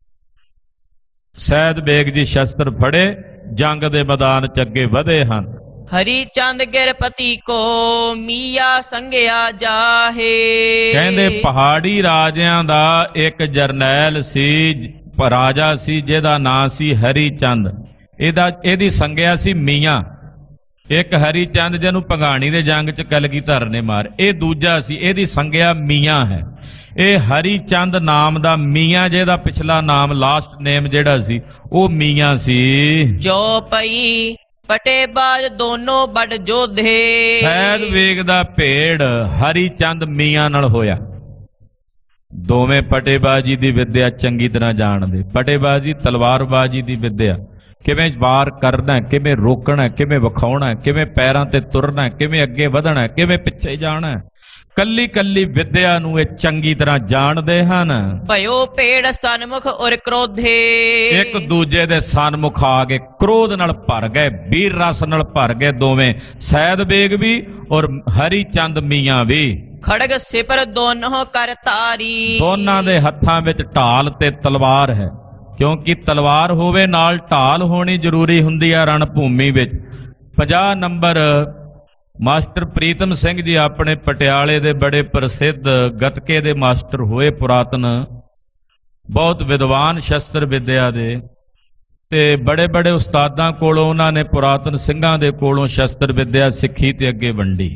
सैद बेग जी शस्त्र फड़े, जंग दे मैदान च अगे वधे हन। हरी चंद गिरपति को मिया संगिया जाहे। कहंदे पहाड़ी राजियां दा एक जरनैल सी, राजा सी जिहदा नां सी हरी चंद। ਇਹਦੀ ਸੰਗਿਆ ਸੀ ਮੀਆਂ। ਇੱਕ ਹਰੀ ਚੰਦ ਜਿਹਨੂੰ ਭੰਗਾਣੀ ਦੇ ਜੰਗ 'ਚ ਕਲਗੀਧਰ ਨੇ ਮਾਰ, ਇਹ ਦੂਜਾ ਸੀ, ਇਹਦੀ ਸੰਗਿਆ ਮੀਆਂ ਹੈ। ਇਹ ਹਰੀ ਚੰਦ ਨਾਮ ਦਾ ਮੀਆਂ, ਜਿਹਦਾ ਪਿਛਲਾ ਨਾਮ ਲਾਸਟ ਨੇਮ ਜਿਹੜਾ ਸੀ ਉਹ ਮੀਆਂ ਸੀ। ਜੋ ਪਈ ਪਟੇ ਬਾਜ ਦੋਨੋਂ ਵੱਡ ਜੋਧੇ। ਸੈਦ ਵੇਗ ਦਾ ਭੇੜ ਹਰੀ ਚੰਦ ਮੀਆਂ ਨਾਲ ਹੋਇਆ। ਦੋਵੇਂ ਪਟੇਬਾਜੀ ਦੀ ਵਿਦਿਆ ਚੰਗੀ ਤਰ੍ਹਾਂ ਜਾਣਦੇ। ਪਟੇਬਾਜੀ ਤਲਵਾਰਬਾਜੀ ਦੀ ਵਿਦਿਆ, ਕਿਵੇਂ ਵਾਰ ਕਰਨਾ, ਕਿਵੇਂ ਰੋਕਣਾ, ਕਿਵੇਂ ਵਿਖਾਉਣਾ, ਕਿਵੇਂ ਪੈਰਾਂ ਤੇ ਤੁਰਨਾ, ਕਿਵੇਂ ਅੱਗੇ ਵਧਣਾ, ਕਿਵੇਂ ਪਿੱਛੇ ਜਾਣਾ, ਕੱਲੀ ਕੱਲੀ ਵਿਦਿਆ ਨੂੰ ਇਹ ਚੰਗੀ ਤਰ੍ਹਾਂ ਜਾਣਦੇ ਹਨ। ਭਇਓ ਭੇੜ ਸਨਮੁਖ ਔਰ ਕ੍ਰੋਧੇ। ਇੱਕ ਦੂਜੇ ਦੇ ਸਨਮੁਖ ਆ ਕੇ ਕ੍ਰੋਧ ਨਾਲ ਭਰ ਗਏ, ਵੀਰ ਰਸ ਨਾਲ ਭਰ ਗਏ ਦੋਵੇਂ, ਸੈਦ ਬੇਗ ਵੀ ਔਰ ਹਰੀ ਚੰਦ ਮੀਆਂ ਵੀ। ਖੜਗ ਸਿਪਰ ਦੋਨੋਂ ਕਰ ਤਾਰੀ। ਦੋਨਾਂ ਦੇ ਹੱਥਾਂ ਵਿੱਚ ਢਾਲ ਤੇ ਤਲਵਾਰ ਹੈ, ਕਿਉਂਕਿ ਤਲਵਾਰ ਹੋਵੇ ਨਾਲ ਢਾਲ ਹੋਣੀ ਜ਼ਰੂਰੀ ਹੁੰਦੀ ਆ ਰਣ ਭੂਮੀ ਵਿੱਚ। 50 ਨੰਬਰ ਮਾਸਟਰ ਪ੍ਰੀਤਮ ਸਿੰਘ ਜੀ ਆਪਣੇ ਪਟਿਆਲੇ ਦੇ ਬੜੇ ਪ੍ਰਸਿੱਧ ਗੱਤਕੇ ਦੇ ਮਾਸਟਰ ਹੋਏ, ਪੁਰਾਤਨ ਬਹੁਤ ਵਿਦਵਾਨ ਸ਼ਸਤਰ ਵਿਦਿਆ ਦੇ, ਤੇ ਬੜੇ ਬੜੇ ਉਸਤਾਦਾਂ ਕੋਲੋਂ ਉਹਨਾਂ ਨੇ ਪੁਰਾਤਨ ਸਿੰਘਾਂ ਦੇ ਕੋਲੋਂ ਸ਼ਸਤਰ ਵਿਦਿਆ ਸਿੱਖੀ ਤੇ ਅੱਗੇ ਵੰਡੀ।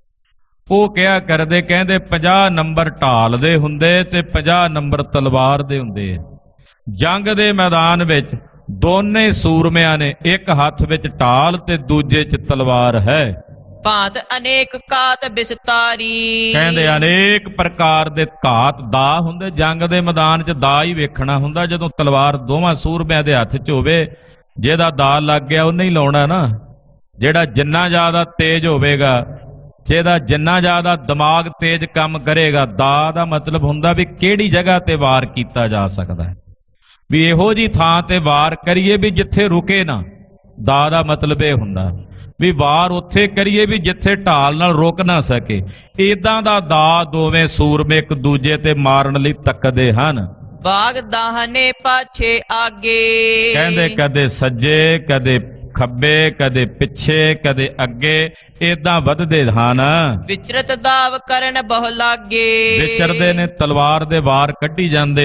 ਉਹ ਕਿਹਾ ਕਰਦੇ, ਕਹਿੰਦੇ 50 ਨੰਬਰ ਢਾਲ ਦੇ ਹੁੰਦੇ ਤੇ 50 ਨੰਬਰ ਤਲਵਾਰ ਦੇ ਹੁੰਦੇ। ਜੰਗ ਦੇ ਮੈਦਾਨ ਵਿੱਚ ਦੋਨੇ ਸੂਰਮਿਆਂ ਨੇ ਇੱਕ ਹੱਥ ਵਿੱਚ ਢਾਲ ਤੇ ਦੂਜੇ 'ਚ ਤਲਵਾਰ ਹੈ। ਭਾਂਤ ਅਨੇਕ ਕਾਤ ਬਿਸਤਾਰੀ। ਕਹਿੰਦੇ ਅਨੇਕ ਪ੍ਰਕਾਰ ਦੇ ਘਾਤ ਦਾ ਹੁੰਦੇ। ਜੰਗ ਦੇ ਮੈਦਾਨ 'ਚ ਦਾ ਹੀ ਵੇਖਣਾ ਹੁੰਦਾ। ਜਦੋਂ ਤਲਵਾਰ ਦੋਵਾਂ ਸੂਰਮਿਆਂ ਦੇ ਹੱਥ 'ਚ ਹੋਵੇ, ਜਿਹਦਾ ਦਾ ਲੱਗ ਗਿਆ ਉਹਨੇ ਹੀ ਲਾਉਣਾ ਨਾ। ਜਿਹੜਾ ਜਿੰਨਾ ਜ਼ਿਆਦਾ ਤੇਜ਼ ਹੋਵੇਗਾ, ਜਿਹਦਾ ਜਿੰਨਾ ਜ਼ਿਆਦਾ ਦਿਮਾਗ ਤੇਜ਼ ਕੰਮ ਕਰੇਗਾ, ਦਾ ਦਾ ਮਤਲਬ ਹੁੰਦਾ ਵੀ ਕਿਹੜੀ ਜਗ੍ਹਾ ਤੇ ਵਾਰ ਕੀਤਾ ਜਾ ਸਕਦਾ ਹੈ, ਵੀ ਇਹੋ ਜੀ ਥਾਂ ਤੇ ਵਾਰ ਕਰੀਏ ਵੀ ਜਿੱਥੇ ਰੁਕੇ ਨਾ। ਦਾ ਦਾ ਮਤਲਬ ਇਹ ਹੁੰਦਾ ਵੀ ਵਾਰ ਉੱਥੇ ਕਰੀਏ ਵੀ ਜਿੱਥੇ ਢਾਲ ਨਾਲ ਰੁਕ ਨਾ ਸਕੇ। ਇਦਾਂ ਦਾ ਦਾ ਦੋਵੇਂ ਸੂਰਮੇ ਇੱਕ ਦੂਜੇ ਤੇ ਮਾਰਨ ਲਈ ਤੱਕਦੇ ਹਨ। ਬਾਗ ਦਾਹਨੇ ਪਾਛੇ ਆਗੇ। ਕਹਿੰਦੇ ਕਦੇ ਸੱਜੇ, ਕਦੇ ਖੱਬੇ, ਕਦੇ ਪਿੱਛੇ, ਕਦੇ ਅੱਗੇ, ਏਦਾਂ ਵੱਧਦੇ ਹਨ। ਵਿਚਰਤ ਦਾਵ ਕਰਨ ਬਹੁ ਲਾਗੇ। ਵਿਚਰਦੇ ਨੇ, ਤਲਵਾਰ ਦੇ ਵਾਰ ਕੱਢੀ ਜਾਂਦੇ ਆ।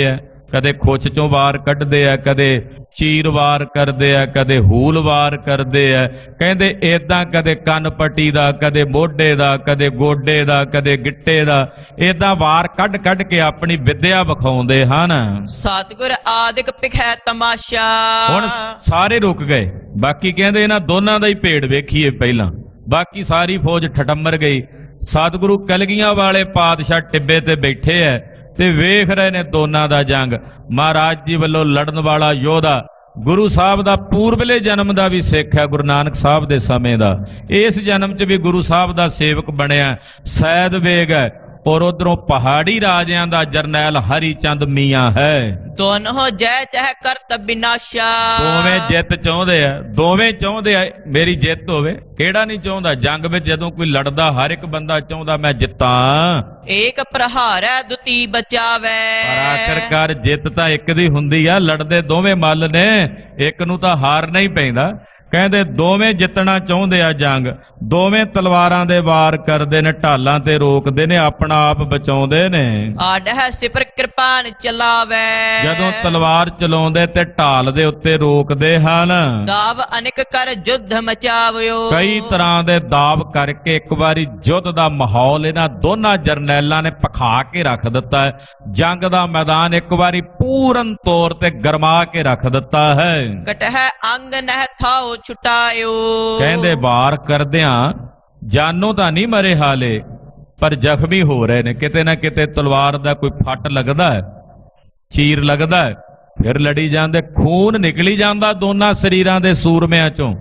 ਕਦੇ ਖੁੱਚ ਚੋਂ ਵਾਰ ਕੱਢਦੇ ਆ, ਕਦੇ ਚੀਰ ਵਾਰ ਕਰਦੇ ਆ, ਕਦੇ ਹੂਲ ਵਾਰ ਕਰਦੇ ਆ। ਕਹਿੰਦੇ ਏਦਾਂ ਕਦੇ ਕੰਨ ਪੱਟੀ ਦਾ, ਕਦੇ ਮੋਢੇ ਦਾ, ਕਦੇ ਗੋਡੇ ਦਾ, ਕਦੇ ਗਿੱਟੇ ਦਾ, ਏਦਾਂ ਵਾਰ ਕੱਢ ਕੱਢ ਕੇ ਆਪਣੀ ਵਿਦਿਆ ਵਿਖਾਉਂਦੇ ਹਨ। ਸਤਿਗੁਰ ਆਦਿਕ ਪਿਖੈ ਤਮਾਸ਼ਾ। ਹੁਣ ਸਾਰੇ ਰੁਕ ਗਏ, ਬਾਕੀ ਕਹਿੰਦੇ ਇਹਨਾਂ ਦੋਨਾਂ ਦਾ ਹੀ ਭੇੜ ਵੇਖੀਏ ਪਹਿਲਾਂ। ਬਾਕੀ ਸਾਰੀ ਫੌਜ ਠਟੰਮਰ ਗਈ। ਸਤਿਗੁਰੂ ਕਲਗੀਆਂ ਵਾਲੇ ਪਾਤਸ਼ਾਹ ਟਿੱਬੇ ਤੇ ਬੈਠੇ ਐ ਤੇ ਵੇਖ ਰਹੇ ਨੇ ਦੋਨਾਂ ਦਾ ਜੰਗ। ਮਹਾਰਾਜ ਜੀ ਵੱਲੋਂ ਲੜਨ ਵਾਲਾ ਯੋਧਾ ਗੁਰੂ ਸਾਹਿਬ ਦਾ ਪੂਰਬਲੇ ਜਨਮ ਦਾ ਵੀ ਸਿੱਖ ਹੈ, ਗੁਰੂ ਨਾਨਕ ਸਾਹਿਬ ਦੇ ਸਮੇਂ ਦਾ, ਇਸ ਜਨਮ 'ਚ ਵੀ ਗੁਰੂ ਸਾਹਿਬ ਦਾ ਸੇਵਕ ਬਣਿਆ ਸੈਦ ਬੇਗ ਹੈ। ਔਰ ਉਧਰੋਂ ਪਹਾੜੀ ਰਾਜਿਆਂ ਦਾ ਜਰਨੈਲ ਹਰੀ ਚੰਦ ਮੀਆਂ ਹੈ। ਦੋਨੋਂ ਜੈ ਚਾਹੇ ਕਰਤ ਬਿਨਾਸ਼ਾ। ਦੋਵੇਂ ਜਿੱਤ ਚਾਹੁੰਦੇ ਆ, ਦੋਵੇਂ ਚਾਹੁੰਦੇ ਆ ਮੇਰੀ ਜਿੱਤ ਹੋਵੇ। ਕਿਹੜਾ ਨਹੀਂ ਚਾਹੁੰਦਾ? ਜੰਗ ਵਿੱਚ ਜਦੋਂ ਕੋਈ ਲੜਦਾ ਹਰ ਇੱਕ ਬੰਦਾ ਚਾਹੁੰਦਾ ਮੈਂ ਜਿੱਤਾਂ। ਏਕ ਪ੍ਰਹਾਰੈ ਦੁਤੀ ਬਚਾਵੇ। ਪਰ ਆਖਰਕਾਰ ਜਿੱਤ ਤਾਂ ਇੱਕ ਦੀ ਹੁੰਦੀ ਆ। ਲੜਦੇ ਦੋਵੇਂ ਮੱਲ ਨੇ, ਇੱਕ ਨੂੰ ਤਾਂ ਹਾਰਨਾ ਹੀ ਪੈਂਦਾ। ਕਹਿੰਦੇ ਦੋਵੇਂ ਜਿੱਤਣਾ ਚਾਹੁੰਦੇ ਆ ਜੰਗ, ਦੋਵੇਂ ਤਲਵਾਰਾਂ ਦੇ ਵਾਰ ਕਰਦੇ ਨੇ, ਢਾਲਾਂ ਤੇ ਰੋਕਦੇ ਨੇ, ਆਪਣਾ ਆਪ ਬਚਾਉਂਦੇ ਨੇ। ਆਡਹਿ ਸਿਪਰ ਕਿਰਪਾਨ ਚਲਾਵੇ। ਜਦੋਂ ਤਲਵਾਰ ਚਲਾਉਂਦੇ ਤੇ ਢਾਲ ਦੇ ਉੱਤੇ ਰੋਕਦੇ ਹਨ। ਦਾਵ ਅਨੇਕ ਕਰ ਯੁੱਧ ਮਚਾਵਿਓ। ਕਈ ਤਰ੍ਹਾਂ ਦੇ ਦਾਵ ਕਰਕੇ ਇੱਕ ਵਾਰੀ ਯੁੱਧ ਦਾ ਮਾਹੌਲ ਇਹਨਾਂ ਦੋਨਾਂ ਜਰਨੈਲਾਂ ਨੇ ਪਖਾ ਕੇ ਰੱਖ ਦਿੱਤਾ ਹੈ। ਜੰਗ ਦਾ ਮੈਦਾਨ ਇੱਕ ਵਾਰੀ ਪੂਰਨ ਤੌਰ ਤੇ ਗਰਮਾ ਕੇ ਰੱਖ ਦਿੱਤਾ ਹੈ। ਕਟਹਿ ਅੰਗ ਨਹਿ ਥਾਉ ਛੁਟਾਇਓ। ਕਹਿੰਦੇ ਵਾਰ ਕਰਦਿਆਂ ਜਾਨੋਂ ਤਾਂ ਨਹੀਂ ਮਰੇ ਹਾਲੇ, ਪਰ ਜ਼ਖਮੀ ਹੋ ਰਹੇ ਨੇ। ਕਿਤੇ ਨਾ ਕਿਤੇ ਤਲਵਾਰ ਦਾ ਕੋਈ ਫੱਟ ਲੱਗਦਾ ਹੈ, ਚੀਰ ਲੱਗਦਾ ਹੈ, ਫਿਰ ਲੜੀ ਜਾਂਦੇ, ਖੂਨ ਨਿਕਲੀ ਜਾਂਦਾ ਦੋਨਾਂ ਸਰੀਰਾਂ ਦੇ ਸੂਰਮਿਆਂ ਚੋਂ,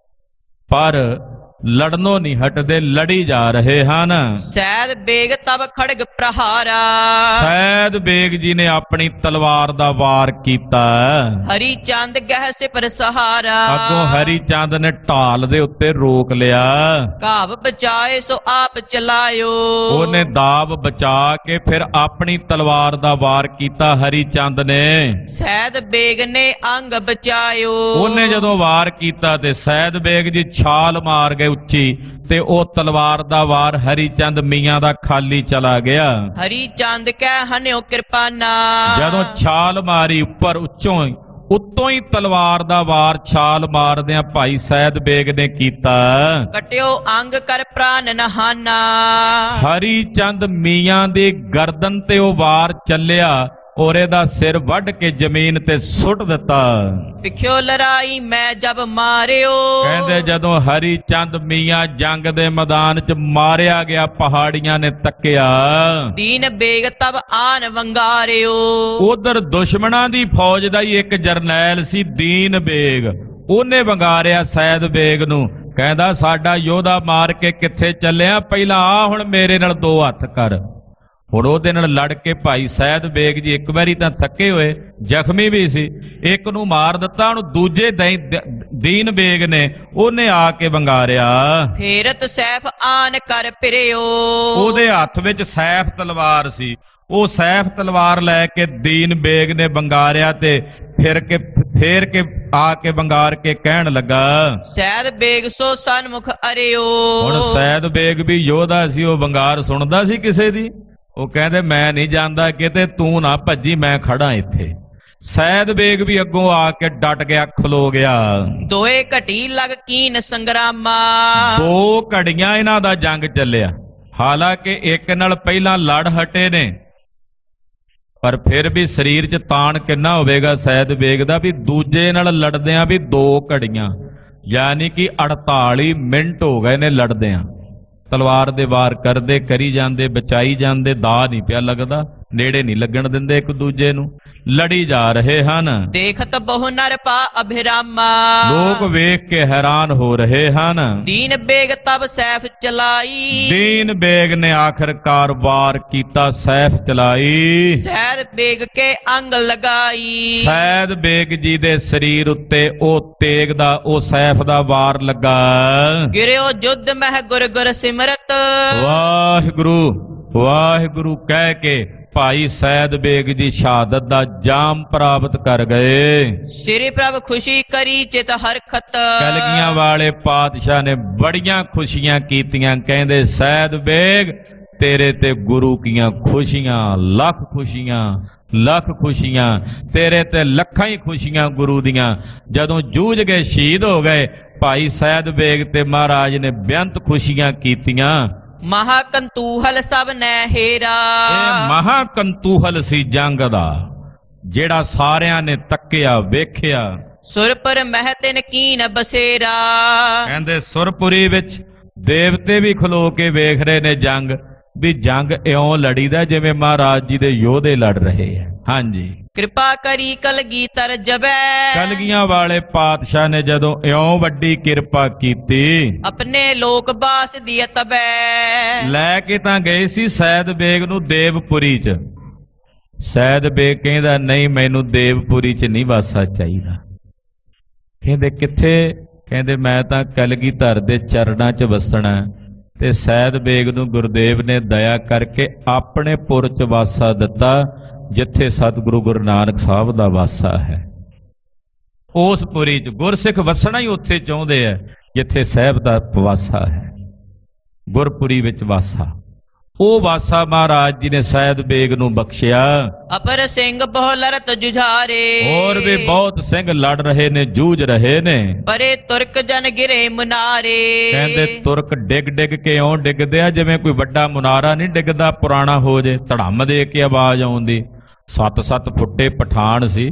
ਪਰ ਲੜਨੋਂ ਨਹੀਂ ਹਟਦੇ, ਲੜੀ ਜਾ ਰਹੇ ਹਨ। ਸੈਦ ਬੇਗ ਤਬ ਖੜਗ ਪ੍ਰਹਾਰਾ। ਸੈਦ ਬੇਗ ਜੀ ਨੇ ਆਪਣੀ ਤਲਵਾਰ ਦਾ ਵਾਰ ਕੀਤਾ। ਹਰੀ ਚੰਦ ਗਹਿ ਸਿਪਰ ਸਹਾਰਾ। ਅੱਗੋਂ ਹਰੀ ਚੰਦ ਨੇ ਢਾਲ ਦੇ ਉੱਤੇ ਰੋਕ ਲਿਆ। ਘਾਵ ਬਚਾਏ ਸੋ ਆਪ ਚਲਾਇਓ। ਉਹਨੇ ਦਾਬ ਬਚਾ ਕੇ ਫਿਰ ਆਪਣੀ ਤਲਵਾਰ ਦਾ ਵਾਰ ਕੀਤਾ ਹਰੀ ਚੰਦ ਨੇ। ਸੈਦ ਬੇਗ ਨੇ ਅੰਗ ਬਚਾਇਓ। ਉਹਨੇ ਜਦੋਂ ਵਾਰ ਕੀਤਾ ਤੇ ਸੈਦ ਬੇਗ ਜੀ ਛਾਲ ਮਾਰ ਗਏ ਉੱਚੀ, ਤੇ ਉਹ ਤਲਵਾਰ ਦਾ ਵਾਰ ਹਰੀ ਚੰਦ ਮੀਆਂ ਦਾ ਖਾਲੀ ਚਲਾ ਗਿਆ। ਹਰੀ ਚੰਦ ਕਹਿ ਹਨਿਓ ਕਿਰਪਾਨਾ। ਜਦੋਂ ਛਾਲ ਮਾਰੀ ਉੱਪਰ ਉੱਤੋਂ ਹੀ ਤਲਵਾਰ ਦਾ ਵਾਰ ਛਾਲ ਮਾਰਦਿਆਂ ਭਾਈ ਸੈਦ ਬੇਗ ਨੇ ਕੀਤਾ। ਕਟਿਓ ਅੰਗ ਕਰ ਪ੍ਰਾਨ ਨਹਾਨਾ। ਹਰੀ ਚੰਦ ਮੀਆਂ ਦੀ ਗਰਦਨ ਤੇ ਉਹ ਵਾਰ ਚੱਲਿਆ ਔਰ ਇਹਦਾ ਸਿਰ ਵੱਢ ਕੇ ਜ਼ਮੀਨ ਤੇ ਸੁੱਟ ਦਿੱਤਾ। ਪਿਖਿਓ ਲੜਾਈ ਮੈਂ ਜਬ ਮਾਰਿਓ। ਕਹਿੰਦੇ ਜਦੋਂ ਹਰੀ ਚੰਦ ਮੀਆਂ ਜੰਗ ਦੇ ਮੈਦਾਨ 'ਚ ਮਾਰਿਆ ਗਿਆ, ਪਹਾੜੀਆਂ ਨੇ ਤੱਕਿਆ। ਦੀਨ ਬੇਗ ਤਬ ਆਨ ਵੰਗਾਰਿਓ। ਉਧਰ ਦੁਸ਼ਮਣਾਂ ਦੀ ਫੌਜ ਦਾ ਹੀ ਇੱਕ ਜਰਨੈਲ ਸੀ ਦੀਨ ਬੇਗ, ਉਹਨੇ ਵੰਗਾਰਿਆ ਸੈਦ ਬੇਗ ਨੂੰ। ਕਹਿੰਦਾ ਸਾਡਾ ਯੋਧਾ ਮਾਰ ਕੇ ਕਿੱਥੇ ਚੱਲਿਆ, ਪਹਿਲਾਂ ਆ ਹੁਣ ਮੇਰੇ ਨਾਲ ਦੋ ਹੱਥ ਕਰ। ਹੁਣ ਉਹਦੇ ਨਾਲ ਲੜ ਕੇ ਭਾਈ ਸੈਦ ਬੇਗ ਜੀ ਇੱਕ ਵਾਰੀ ਤਾਂ ਥੱਕੇ ਹੋਏ, ਜ਼ਖਮੀ ਵੀ ਸੀ, ਇੱਕ ਨੂੰ ਮਾਰ ਦਿੱਤਾ। ਹੁਣ ਦੂਜੇ ਦੀਨ ਬੇਗ ਨੇ ਉਹਨੇ ਆ ਕੇ ਵੰਗਾਰਿਆ। ਫੇਰਤ ਸੈਫ ਆਨ ਕਰ ਫਿਰਿਓ। ਉਹਦੇ ਹੱਥ ਵਿੱਚ ਸੈਫ ਤਲਵਾਰ ਸੀ, ਉਹ ਸੈਫ ਤਲਵਾਰ ਲੈ ਕੇ ਦੀਨ ਬੇਗ ਨੇ ਵੰਗਾਰਿਆ ਤੇ ਫੇਰ ਕੇ ਆ ਕੇ ਵੰਗਾਰ ਕੇ ਕਹਿਣ ਲੱਗਾ, ਸੈਦ ਬੇਗ ਸੋ ਸਨਮੁਖ ਅਰਿਓ। ਹੁਣ ਸੈਦ ਬੇਗ ਵੀ ਯੋਧਾ ਸੀ, ਉਹ ਵੰਗਾਰ ਸੁਣਦਾ ਸੀ ਕਿਸੇ ਦੀ। ਉਹ ਕਹਿੰਦੇ ਮੈਂ ਨਹੀਂ ਜਾਂਦਾ ਕਿਤੇ, ਤੂੰ ਨਾ ਭੱਜੀ, ਮੈਂ ਖੜਾ ਇੱਥੇ। ਸੈਦ ਬੇਗ ਵੀ ਅੱਗੋਂ ਆ ਕੇ ਡਟ ਗਿਆ, ਖਲੋ ਗਿਆ। ਦੋਏ ਘਟੀ ਲਗ ਕੀਨ ਸੰਗਰਾਮਾ। ਦੋ ਘੜੀਆਂ ਇਹਨਾਂ ਦਾ ਜੰਗ ਚੱਲਿਆ। ਹਾਲਾਂਕਿ ਇੱਕ ਨਾਲ ਪਹਿਲਾਂ ਲੜ ਹਟੇ ਨੇ, ਪਰ ਫਿਰ ਵੀ ਸਰੀਰ 'ਚ ਤਾਣ ਕਿੰਨਾ ਹੋਵੇਗਾ ਸੈਦ ਬੇਗ ਦਾ, ਵੀ ਦੂਜੇ ਨਾਲ ਲੜਦਿਆਂ ਵੀ 2 ਘੜੀਆਂ, ਯਾਨੀ ਕਿ 48 ਮਿੰਟ ਹੋ ਗਏ ਨੇ ਲੜਦਿਆਂ। ਤਲਵਾਰ ਦੇ ਵਾਰ ਕਰਦੇ ਕਰੀ ਜਾਂਦੇ, ਬਚਾਈ ਜਾਂਦੇ, ਦਾ ਨਹੀਂ ਪਿਆ ਲੱਗਦਾ, ਨੇੜੇ ਨਹੀਂ ਲੱਗਣ ਦਿੰਦੇ ਇੱਕ ਦੂਜੇ ਨੂੰ, ਲੜੀ ਜਾ ਰਹੇ ਹਨ। ਦੇਖਤ ਬਹੁ ਨਰ ਪਾ ਅਭਿਰਾਮਾ। ਲੋਕ ਵੇਖ ਕੇ ਹੈਰਾਨ ਹੋ ਰਹੇ ਹਨ। ਦੀਨ ਬੇਗ ਤਬ ਸੈਫ ਚਲਾਈ। ਦੀਨ ਬੇਗ ਨੇ ਆਖਰਕਾਰ ਵਾਰ ਕੀਤਾ, ਸੈਫ ਚਲਾਈ। ਸੈਦ ਬੇਗ ਕੇ ਅੰਗ ਲਗਾਈ। ਸੈਦ ਬੇਗ ਜੀ ਦੇ ਸਰੀਰ ਉੱਤੇ ਉਹ ਤੇਗ ਦਾ, ਉਹ ਸੈਫ ਦਾ ਵਾਰ ਲੱਗਾ। ਗਿਰਿਓ ਜੁੱਧ ਮਹਿ ਗੁਰ ਗੁਰ ਸਿਮਰਤ। ਵਾਹਿਗੁਰੂ ਵਾਹਿਗੁਰੂ ਕਹਿ ਕੇ ਭਾਈ ਸੈਦ ਬੇਗ ਜੀ ਸ਼ਹਾਦਤ ਦਾ ਜਾਮ ਪ੍ਰਾਪਤ ਕਰ ਗਏ। ਸ੍ਰੀ ਪ੍ਰਭ ਖੁਸ਼ੀ ਕਰੀ ਚਿਤ ਹਰਖਤ। ਕਲਗੀਆਂ ਵਾਲੇ ਪਾਤਸ਼ਾਹ ਨੇ ਬੜੀਆਂ ਖੁਸ਼ੀਆਂ ਕੀਤੀਆਂ। ਕਹਿੰਦੇ ਸੈਦ ਬੇਗ तेरे ते गुरु कियां खुशियां लख खुशियां लख खुशियां, तेरे ते लखां ही खुशियां गुरु दियां। जदों जूझ गए शहीद हो गए भाई सैयद बेग ते महाराज ने बेअंत खुशियां कीतियां। महाकंतूहल सब ने हेरा, महाकंतूहल सी जंग दा जेड़ा सारियां ने तक्किया वेखिया। सुरपुर महतिन कीन बसेरा, कहंदे सुरपुरी विच देवते भी खलो के वेख रहे ने जंग, भी जंग इउं लड़ीदा जिवें महाराज जी दे योधे लड़ रहे हैं। हाँ जी, कृपा करी कलगी तर जबै, कलगियां वाले पातशाह ने जदों इउं वड्डी किरपा कीती, अपने लोक बास दिया तबै। लैके तां गए सी सैयद बेग नूं देवपुरी च। सैयद बेग कहंदा नहीं मैनू देवपुरी च नहीं वासा चाहिदा। कहंदे कित्थे? कहंदे मैं तां कलगीधर दे चरणां च वसणा। ते सैयद बेग नूं गुरुदेव ने दया करके अपने पुर च वासा दिता जिथे सतगुरु गुरु नानक साहब दा वासा है। उस पुरी च गुरसिख वसना ही उत्थे चाहुंदे है जिथे साहब दा वासा है। गुरपुरी विच वासा, ओ वासा महाराज जी ने सैयद बेग नूं बख्शिया। अपर सिंह बहु लड़त जुझारे, और भी बहुत सिंह लड़ रहे ने, जूझ रहे ने। परे तुर्क जन गिरे मुनारे, कहंदे तुर्क डिग डिग के इउं डिगदे आ जिवें कोई वड्डा मुनारा नहीं डिगदा पुराना हो जे, धड़म दे के आवाज आउंदी। 7-7 फुੱਟੇ पठान सी,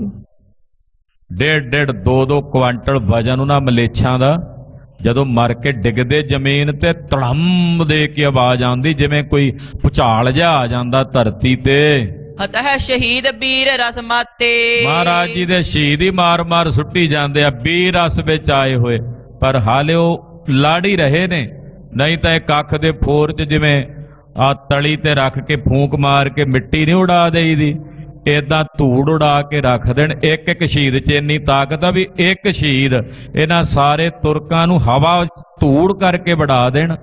1.5-2 क्वांटल वजन उन्हां मलेच्छां दा। जदों मर के डिगदे जमीन ते धड़म दे के आवाज आउंदी जिवें कोई भुचाल जिहा आ जांदा धरती ते। हत है शहीद वीर रस माते, महाराज जी दे शहीद ही मार मार सुट्टी जांदे आ वीर रस विच आए होए, पर हाले ओ लड़ ही रहे ने। नहीं तां इह कख दे फोर च जिवें आ तली ते रख के फूंक मार के मिट्टी नहीं उड़ा देईदी, इदां धूड़ उड़ा के रख देण। एक एक शहीद च इन्नी ताकत आ भी एक शहीद इन्हां सारे तुरकां नूं हवा धूड़ करके बढ़ा देण।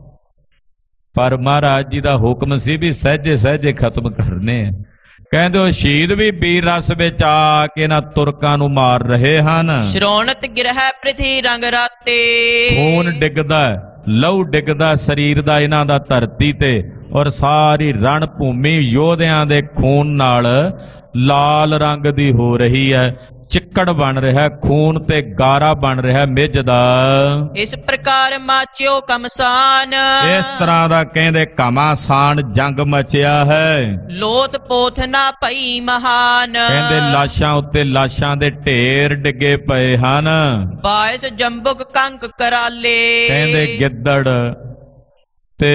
पर महाराज जी दा हुक्म सी भी सहजे सहजे खत्म करने। कहंदे ओ शहीद भी वीर रस विच आ के इन्हां तुरकां नूं मार रहे हन। श्रोणत गिरह पृथ्वी रंग राते, खून डिगदा, लहू डिगदा शरीर दा इन्हां दा धरती ते, और सारी रण भूमि योधियां दे खून नाल लाल रंग दी हो रही है। चिक्कड़ बन रहा, खून ते गारा बन रहा मिज दा। इस प्रकार माचियो कमसान, इस तरह दा कहंदे घमासान जंग मचिया है। लोथ पोथ ना पई महान, कहंदे लाशां उत्ते लाशां दे ढेर डिगे पए हन। बायस जंबुक कंक कराले, कहंदे गिद्दड़ ते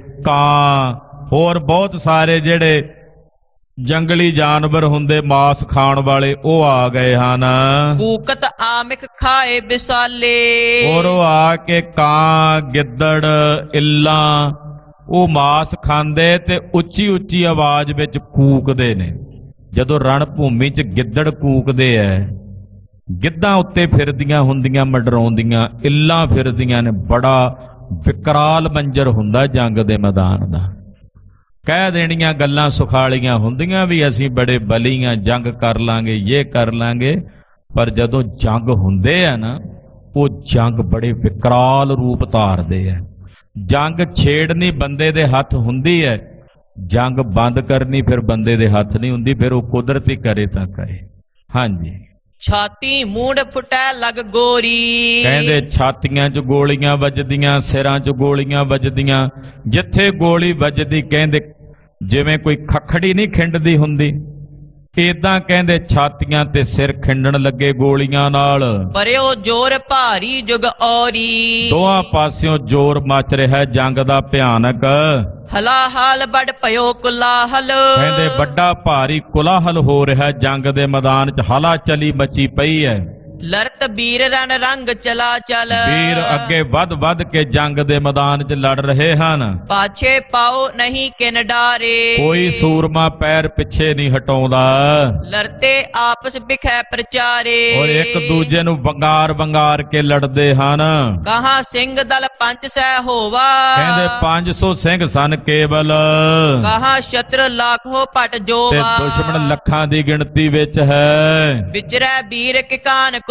कां होर बहुत सारे जेड़े जंगली जानवर हुंदे मांस खाण वाले ओ आ गए हन। कूकत आमिक खाए बिसाले, और ओ आके कां गिद्दड़ इल्लां ओ मांस खांदे ते उच्ची उच्ची आवाज विच कूकदे ने। जदों रण भूमि च गिद्दड़ कूकदे ऐ, गिद्धां उत्ते फिरदियां हुंदियां मंडराउंदियां, इल्लां फिरदियां ने। बड़ा विकराल मंजर हुंदा जंग दे मैदान दा। कह देनियां गल्लां सुखालियां हुंदियां भी असीं बड़े बली हां, जंग कर लांगे, ये कर लांगे। पर जदों जंग हुंदे आ ना, वो जंग बड़े विकराल रूप धारदे आ। जंग छेड़नी बंदे दे हथ हुंदी है, जंग बंद करनी फिर बंदे दे हथ नहीं हुंदी, फिर वो कुदरती करे तां करे। हाँ जी, छाती मूंड फुटै लग गोरी, कहंदे छातियां च गोलियां वजदियां, सिरां च गोलियां वजदियां। जिथे गोली वजदी कहंदे जिवें कोई खखड़ी नहीं खिंडदी हुंदी, इदां कहंदे छातियां ते सिर खिंडण लगे गोलियां नाल। परयो जोर भारी जुग औरी, दोहां पासियों जोर मच रिहा जंग दा भयानक। हलाहल बड़ पयो कुलाहल, कहंदे बड़ा भारी कुलाहल हो रहा जंग दे मैदान च, हला चली मची पई है। लड़त वीर रण रंग चला चल, वीर अगे वध वध के जंग दे मैदान च लड़ रहे हन। पाछे पाओ नहीं किन डारे, कोई सूरमा पैर पिछे नहीं हटाउंदा। लड़ते आपस बिखै प्रचारे, और एक दूजे नूं वंगार वंगार के लड़दे हन। कहां सिंह दल पंच सै होवा, कहंदे 500 सिंह सन केवल। कहां शत्रु लाखों पट जोवा, ते दुश्मन लखां दी गिणती विच है। विचरै वीर किकान